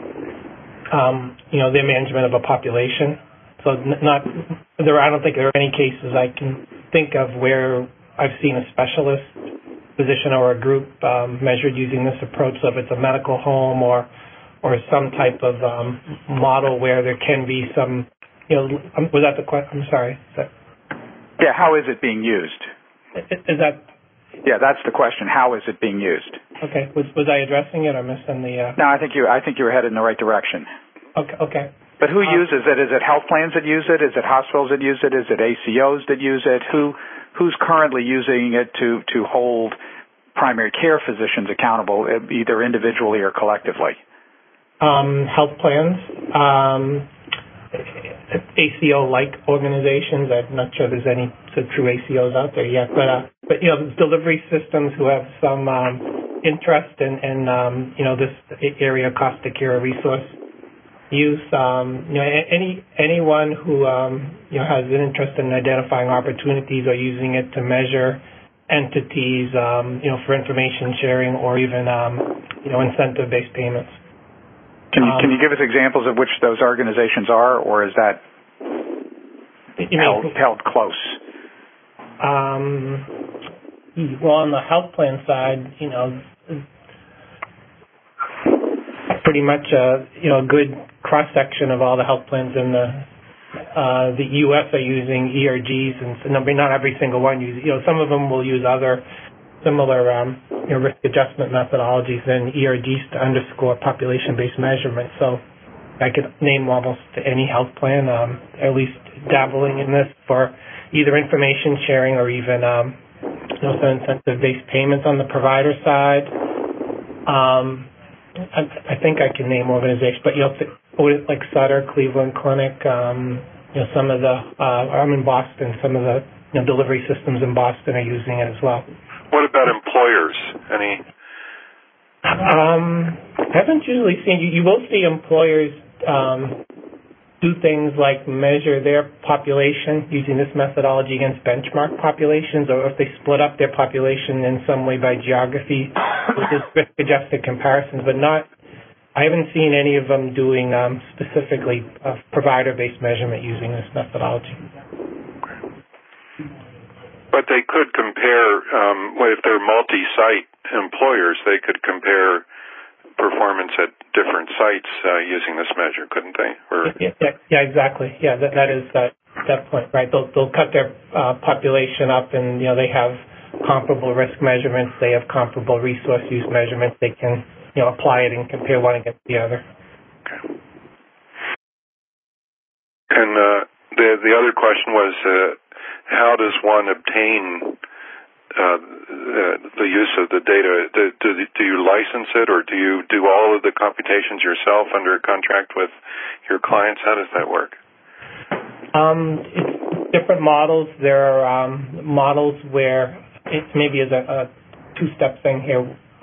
their management of a population. So I don't think there are any cases I can think of where I've seen a specialist physician or a group measured using this approach. So if it's a medical home or some type of model where there can be some, was that the question? I'm sorry. Yeah, how is it being used? Is that? Yeah, that's the question. How is it being used? Okay. Was I addressing it or missing the? No, I think you were headed in the right direction. Okay. But who uses it? Is it health plans that use it? Is it hospitals that use it? Is it ACOs that use it? Who's currently using it to hold primary care physicians accountable, either individually or collectively? Health plans. ACO-like organizations. I'm not sure there's any true ACOs out there yet, but delivery systems who have some interest in this area, cost to care resource use. Anyone who has an interest in identifying opportunities or using it to measure entities, for information sharing or even incentive-based payments. Can you give us examples of which those organizations are, or is that held close? Well, on the health plan side, pretty much a good cross section of all the health plans in the U.S. are using ERGs, and not every single one uses. Some of them will use other similar risk adjustment methodologies than ERGs to underscore population-based measurement. So I could name almost any health plan, at least dabbling in this for either information sharing or even some incentive-based payments on the provider side. I think I can name organizations, but like Sutter, Cleveland Clinic, some of the I'm in Boston. Some of the delivery systems in Boston are using it as well. What about employers? Any? Haven't usually seen. You will see employers do things like measure their population using this methodology against benchmark populations, or if they split up their population in some way by geography, which is risk-adjusted comparisons, but not. I haven't seen any of them doing specifically provider-based measurement using this methodology. But they could compare, if they're multi-site employers, they could compare performance at different sites using this measure, couldn't they? Or... Yeah, exactly. Yeah, that is that point, right? They'll cut their population up, and they have comparable risk measurements. They have comparable resource use measurements. They can apply it and compare one against the other. Okay. And the other question was, how does one obtain the use of the data? Do you license it, or do you do all of the computations yourself under a contract with your clients? How does that work? It's different models. There are models where it maybe is a two-step thing here.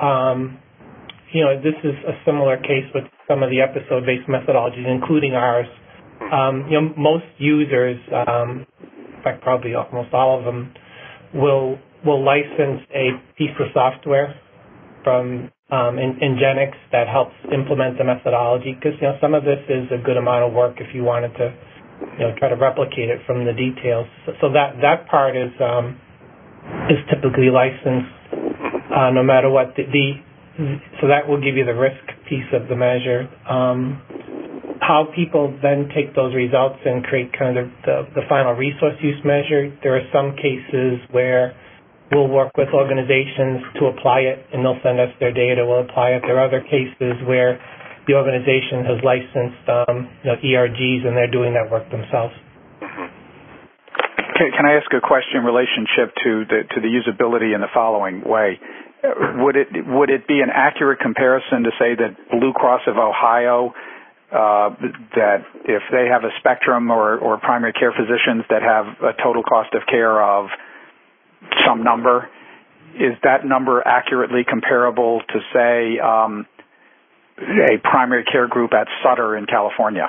This is a similar case with some of the episode-based methodologies, including ours. Most users, in fact, probably almost all of them, will license a piece of software from Ingenix that helps implement the methodology, because some of this is a good amount of work if you wanted to try to replicate it from the details. So that part is typically licensed no matter what. So that will give you the risk piece of the measure. How people then take those results and create kind of the final resource use measure, there are some cases where we'll work with organizations to apply it, and they'll send us their data. We'll apply it. There are other cases where the organization has licensed ERGs, and they're doing that work themselves. Okay, can I ask a question in relationship to the usability in the following way? Would it be an accurate comparison to say that Blue Cross of Ohio, that if they have a spectrum or primary care physicians that have a total cost of care of some number, is that number accurately comparable to, say, a primary care group at Sutter in California?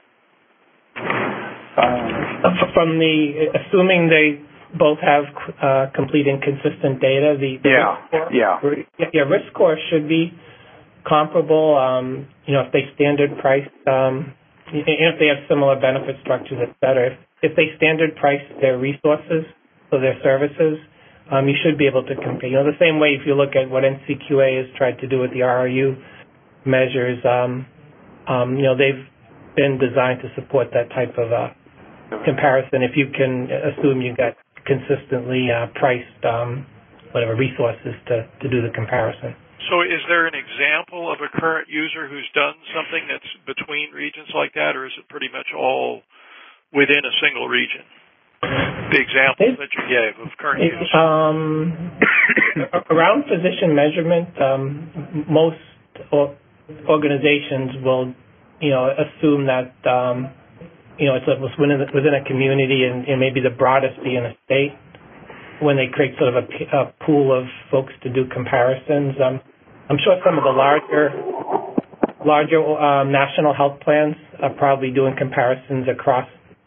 Assuming they both have complete and consistent data, risk score should be comparable. If they standard price, if they have similar benefit structures, et cetera. If they standard price their resources, so their services, you should be able to compare. The same way if you look at what NCQA has tried to do with the RRU measures, they've been designed to support that type of comparison. If you can assume you got consistently priced resources to do the comparison. So is there an example of a current user who's done something that's between regions like that, or is it pretty much all within a single region? The examples that you gave of current users. Around physician measurement, most organizations will, assume that it's within a community and maybe the broadest be in a state when they create sort of a pool of folks to do comparisons. I'm sure some of the larger national health plans are probably doing comparisons across,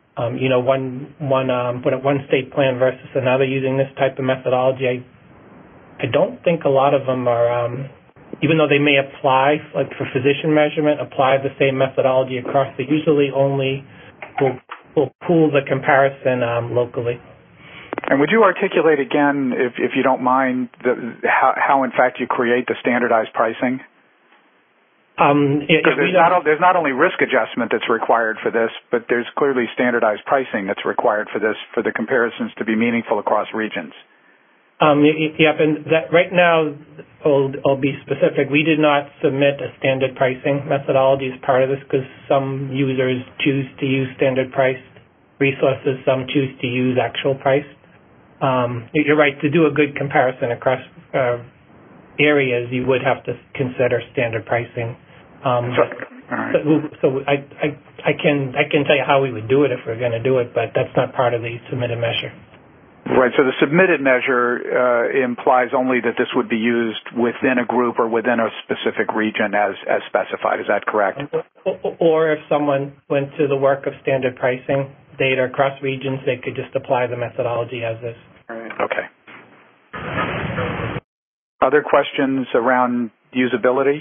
one state plan versus another using this type of methodology. I don't think a lot of them are even though they may apply, like for physician measurement, apply the same methodology across, they usually only will pool the comparison locally. And would you articulate again, if you don't mind, how in fact you create the standardized pricing? Because there's not only risk adjustment that's required for this, but there's clearly standardized pricing that's required for this, for the comparisons to be meaningful across regions. Yep, and that right now, I'll be specific. We did not submit a standard pricing methodology as part of this because some users choose to use standard priced resources, some choose to use actual priced. You're right, to do a good comparison across areas, you would have to consider standard pricing. So I can tell you how we would do it if we're going to do it, but that's not part of the submitted measure. Right. So the submitted measure implies only that this would be used within a group or within a specific region as specified. Is that correct? Or if someone went to the work of standard pricing data across regions, they could just apply the methodology as is. Right. Okay. Other questions around usability?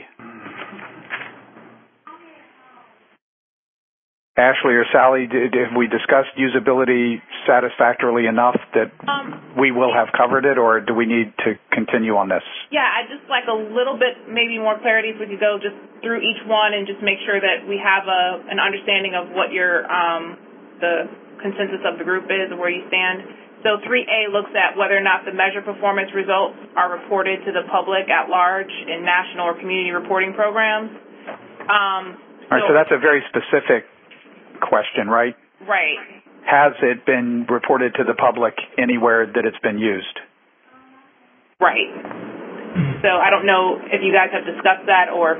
Ashley or Sally, have we discussed usability satisfactorily enough that we will have covered it, or do we need to continue on this? Yeah, I'd just like a little bit, maybe more clarity if we could go just through each one and just make sure that we have an understanding of what your the consensus of the group is and where you stand. So 3A looks at whether or not the measure performance results are reported to the public at large in national or community reporting programs. All right, so that's a very specific question, right? Right. Has it been reported to the public anywhere that it's been used? Right. So I don't know if you guys have discussed that or...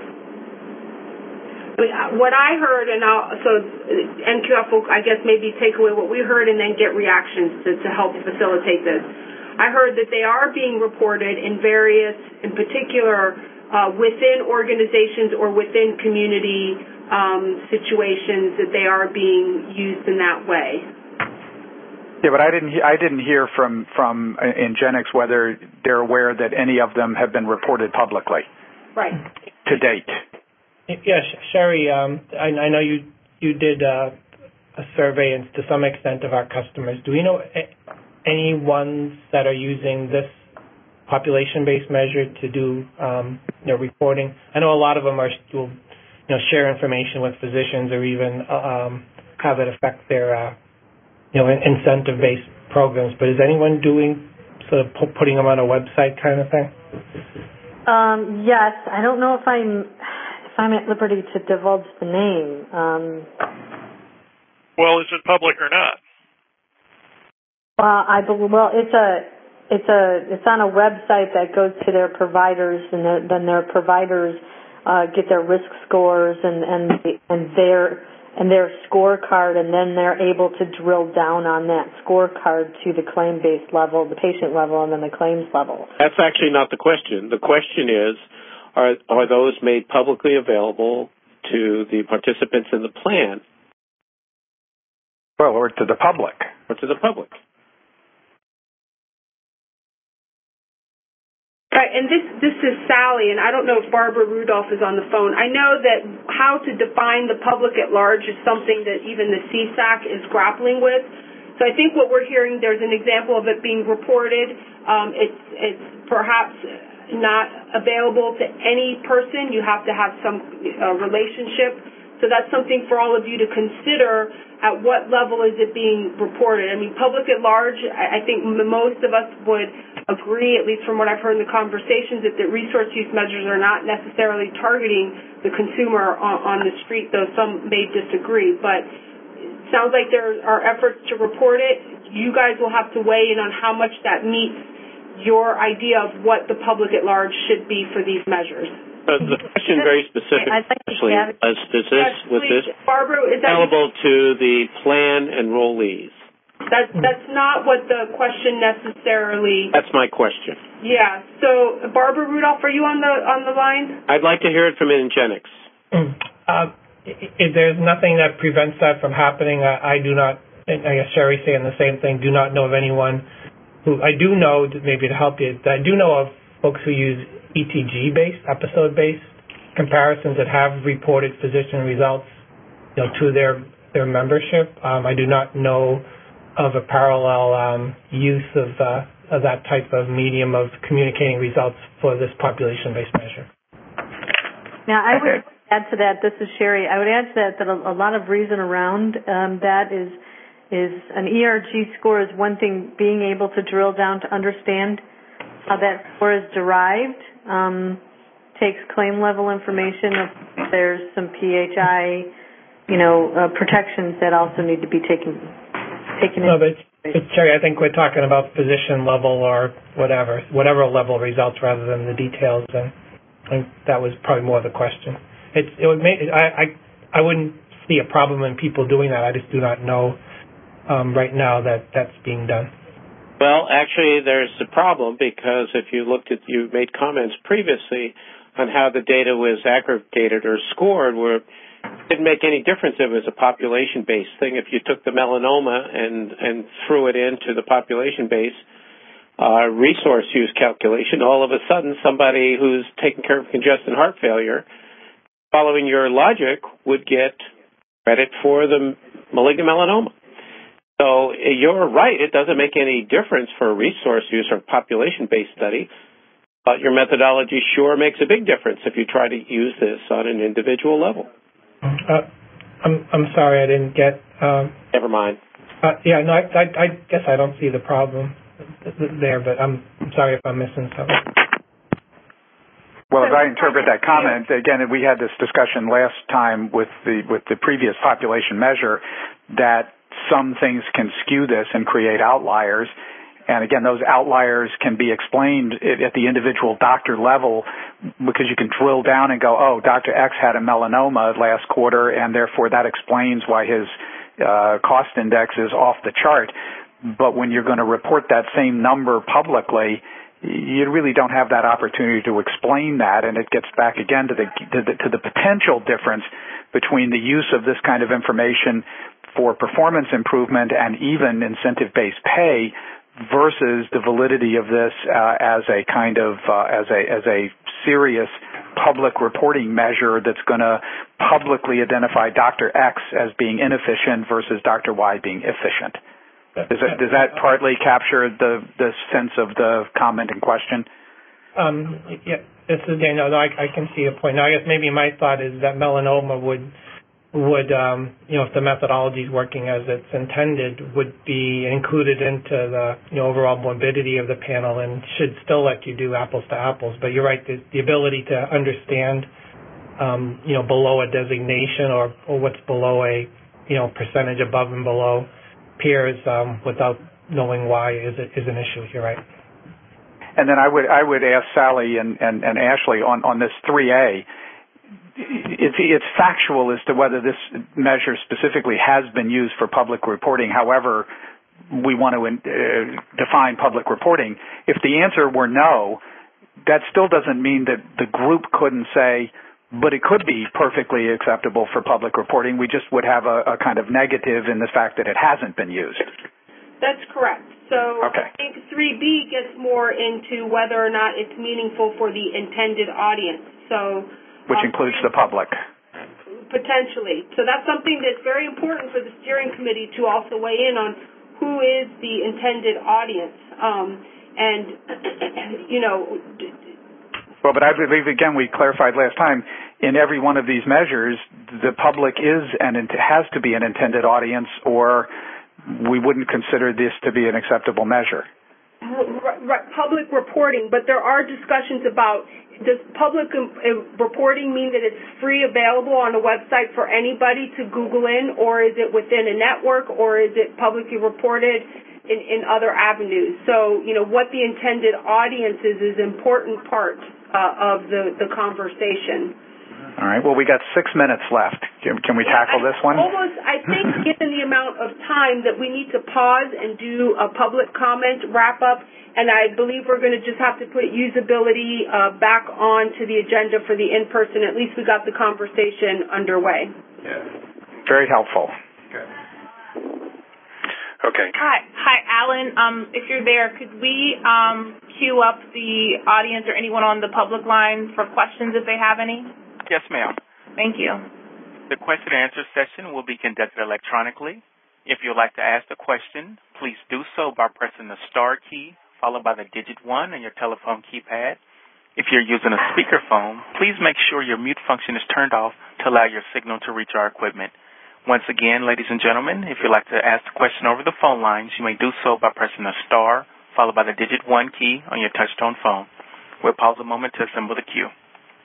What I heard, and NQF will, I guess, maybe take away what we heard and then get reactions to help facilitate this. I heard that they are being reported in various, in particular, within organizations or within community situations, that they are being used in that way. Yeah, but I didn't hear from Ingenix whether they're aware that any of them have been reported publicly. Right. To date. Yes, Sherry, I know you did a survey and to some extent of our customers. Do we know any ones that are using this population-based measure to do reporting? I know a lot of them will share information with physicians or even have it affect their incentive-based programs. But is anyone doing sort of putting them on a website kind of thing? Yes, I don't know if I'm at liberty to divulge the name. Well, is it public or not? It's on a website that goes to their providers, and then their providers get their risk scores and their scorecard, and then they're able to drill down on that scorecard to the claim-based level, the patient level, and then the claims level. That's actually not the question. The question is, are those made publicly available to the participants in the plan? Well, or to the public. Or to the public. Right, and this is Sally, and I don't know if Barbara Rudolph is on the phone. I know that how to define the public at large is something that even the CSAC is grappling with. So I think what we're hearing, there's an example of it being reported. It's perhaps not available to any person. You have to have some relationship. So that's something for all of you to consider. At what level is it being reported? I mean, public at large, I think most of us would agree, at least from what I've heard in the conversations, that the resource use measures are not necessarily targeting the consumer on the street, though some may disagree. But it sounds like there are efforts to report it. You guys will have to weigh in on how much that meets your idea of what the public at large should be for these measures. The question very specifically, was this Barbara, is that available to the plan enrollees? That's not what the question necessarily. That's my question. Yeah. So, Barbara Rudolph, are you on the line? I'd like to hear it from Ingenix. If there's nothing that prevents that from happening, I do not. I guess Sherry's saying the same thing. Do not know of anyone who I do know, maybe to help you. I do know of folks who use ETG-based, episode-based comparisons that have reported physician results, to their membership. I do not know of a parallel use of that type of medium of communicating results for this population-based measure. Now, I would add to that. This is Sherry. I would add to that a lot of reason around that is an ERG score is one thing. Being able to drill down to understand how that score is derived takes claim level information. There's some PHI, protections that also need to be taken No, but Sherry, I think we're talking about physician level or whatever level results rather than the details, and I think that was probably more the question. I wouldn't see a problem in people doing that. I just do not know right now that that's being done. Well, actually, there's a problem because if you made comments previously on how the data was aggregated or scored, where it didn't make any difference if it was a population-based thing. If you took the melanoma and threw it into the population-based resource use calculation, all of a sudden somebody who's taking care of congestive heart failure, following your logic, would get credit for the malignant melanoma. So you're right, it doesn't make any difference for a resource use or population-based study, but your methodology sure makes a big difference if you try to use this on an individual level. I'm sorry, I didn't get... Never mind. I guess I don't see the problem there, but I'm sorry if I'm missing something. Well, as I interpret that comment, again, we had this discussion last time with the previous population measure that some things can skew this and create outliers. And again, those outliers can be explained at the individual doctor level because you can drill down and go, oh, Dr. X had a melanoma last quarter, and therefore that explains why his cost index is off the chart. But when you're going to report that same number publicly, you really don't have that opportunity to explain that, and it gets back again to the potential difference between the use of this kind of information for performance improvement and even incentive-based pay versus the validity of this as a kind of as a serious public reporting measure that's going to publicly identify Dr. X as being inefficient versus Dr. Y being efficient. Does that partly capture the sense of the comment in question? Yeah, this is Daniel. No, I can see a point. Now, I guess maybe my thought is that melanoma would if the methodology is working as it's intended, would be included into the overall morbidity of the panel and should still let you do apples to apples. But you're right, the ability to understand, below a designation or what's below a, percentage above and below peers without knowing why is an issue. You're right. And then I would ask Sally and Ashley on this 3A. It's factual as to whether this measure specifically has been used for public reporting. However, we want to define public reporting. If the answer were no, that still doesn't mean that the group couldn't say, but it could be perfectly acceptable for public reporting. We just would have a kind of negative in the fact that it hasn't been used. That's correct. So okay. I think 3B gets more into whether or not it's meaningful for the intended audience. So which includes the public. Potentially. So that's something that's very important for the steering committee to also weigh in on who is the intended audience. Well, but I believe, again, we clarified last time, in every one of these measures, the public is and it has to be an intended audience, or we wouldn't consider this to be an acceptable measure. Right, public reporting, but there are discussions about, does public reporting mean that it's free available on a website for anybody to Google in, or is it within a network, or is it publicly reported in other avenues? So, what the intended audience is important part of the conversation. All right. Well, we got 6 minutes left. Can we tackle this one? I think given the amount of time that we need to pause and do a public comment wrap-up, and I believe we're going to just have to put usability back onto the agenda for the in-person. At least we got the conversation underway. Yeah. Very helpful. Okay. Okay. Hi, Alan. If you're there, could we queue up the audience or anyone on the public line for questions if they have any? Yes, ma'am. Thank you. The question and answer session will be conducted electronically. If you would like to ask a question, please do so by pressing the star key followed by the digit 1 on your telephone keypad. If you're using a speakerphone, please make sure your mute function is turned off to allow your signal to reach our equipment. Once again, ladies and gentlemen, if you'd like to ask a question over the phone lines, you may do so by pressing the star followed by the digit 1 key on your touch-tone phone. We'll pause a moment to assemble the queue.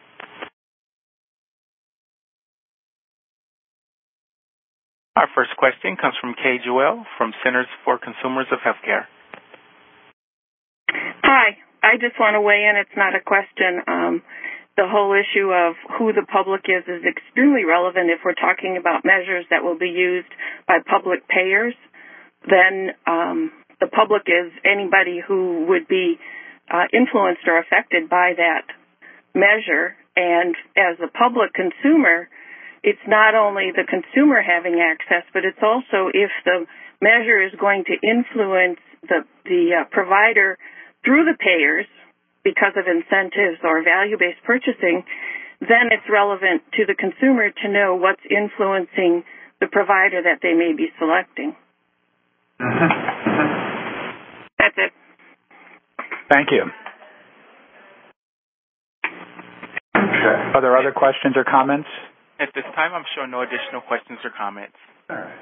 Our first question comes from Kay Joel from Centers for Consumers of Healthcare. Hi. I just want to weigh in. It's not a question. The whole issue of who the public is extremely relevant if we're talking about measures that will be used by public payers. Then the public is anybody who would be influenced or affected by that measure. And as a public consumer, it's not only the consumer having access, but it's also if the measure is going to influence the provider through the payers because of incentives or value-based purchasing, then it's relevant to the consumer to know what's influencing the provider that they may be selecting. That's it. Thank you. Are there other questions or comments? At this time, I'm showing no additional questions or comments. All right.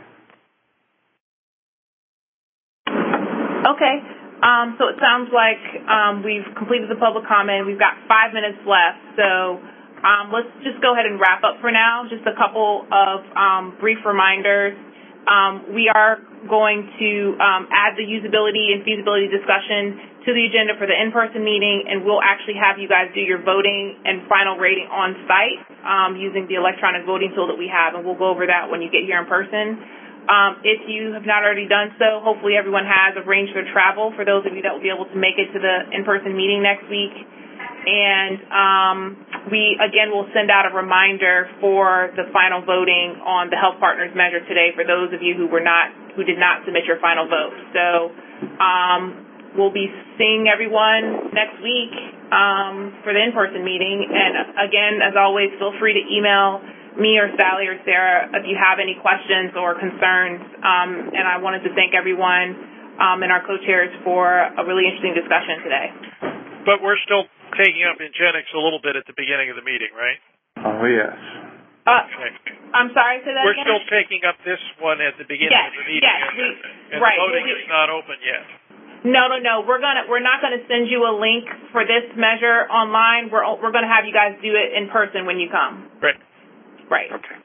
Okay. So it sounds like we've completed the public comment. We've got 5 minutes left. So let's just go ahead and wrap up for now. Just a couple of brief reminders. We are going to add the usability and feasibility discussion to the agenda for the in-person meeting, and we'll actually have you guys do your voting and final rating on site using the electronic voting tool that we have, and we'll go over that when you get here in person. If you have not already done so, hopefully everyone has arranged their travel for those of you that will be able to make it to the in-person meeting next week. And we, again, will send out a reminder for the final voting on the Health Partners measure today for those of you who did not submit your final vote. So we'll be seeing everyone next week for the in-person meeting. And, again, as always, feel free to email me or Sally or Sarah if you have any questions or concerns. And I wanted to thank everyone and our co-chairs for a really interesting discussion today. But we're still taking up Ingenix a little bit at the beginning of the meeting, right? Oh, yes. Okay. I'm sorry, say that We're again? still taking up this one at the beginning of the meeting. Yes, and the voting is not open yet. No. We're not going to send you a link for this measure online. We're going to have you guys do it in person when you come. Right. Right. Okay.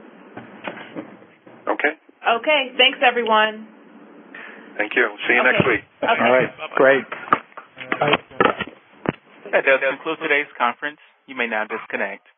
Okay. Okay. Thanks, everyone. Thank you. See you next week. Okay. All right. Great. That does conclude today's conference. You may now disconnect.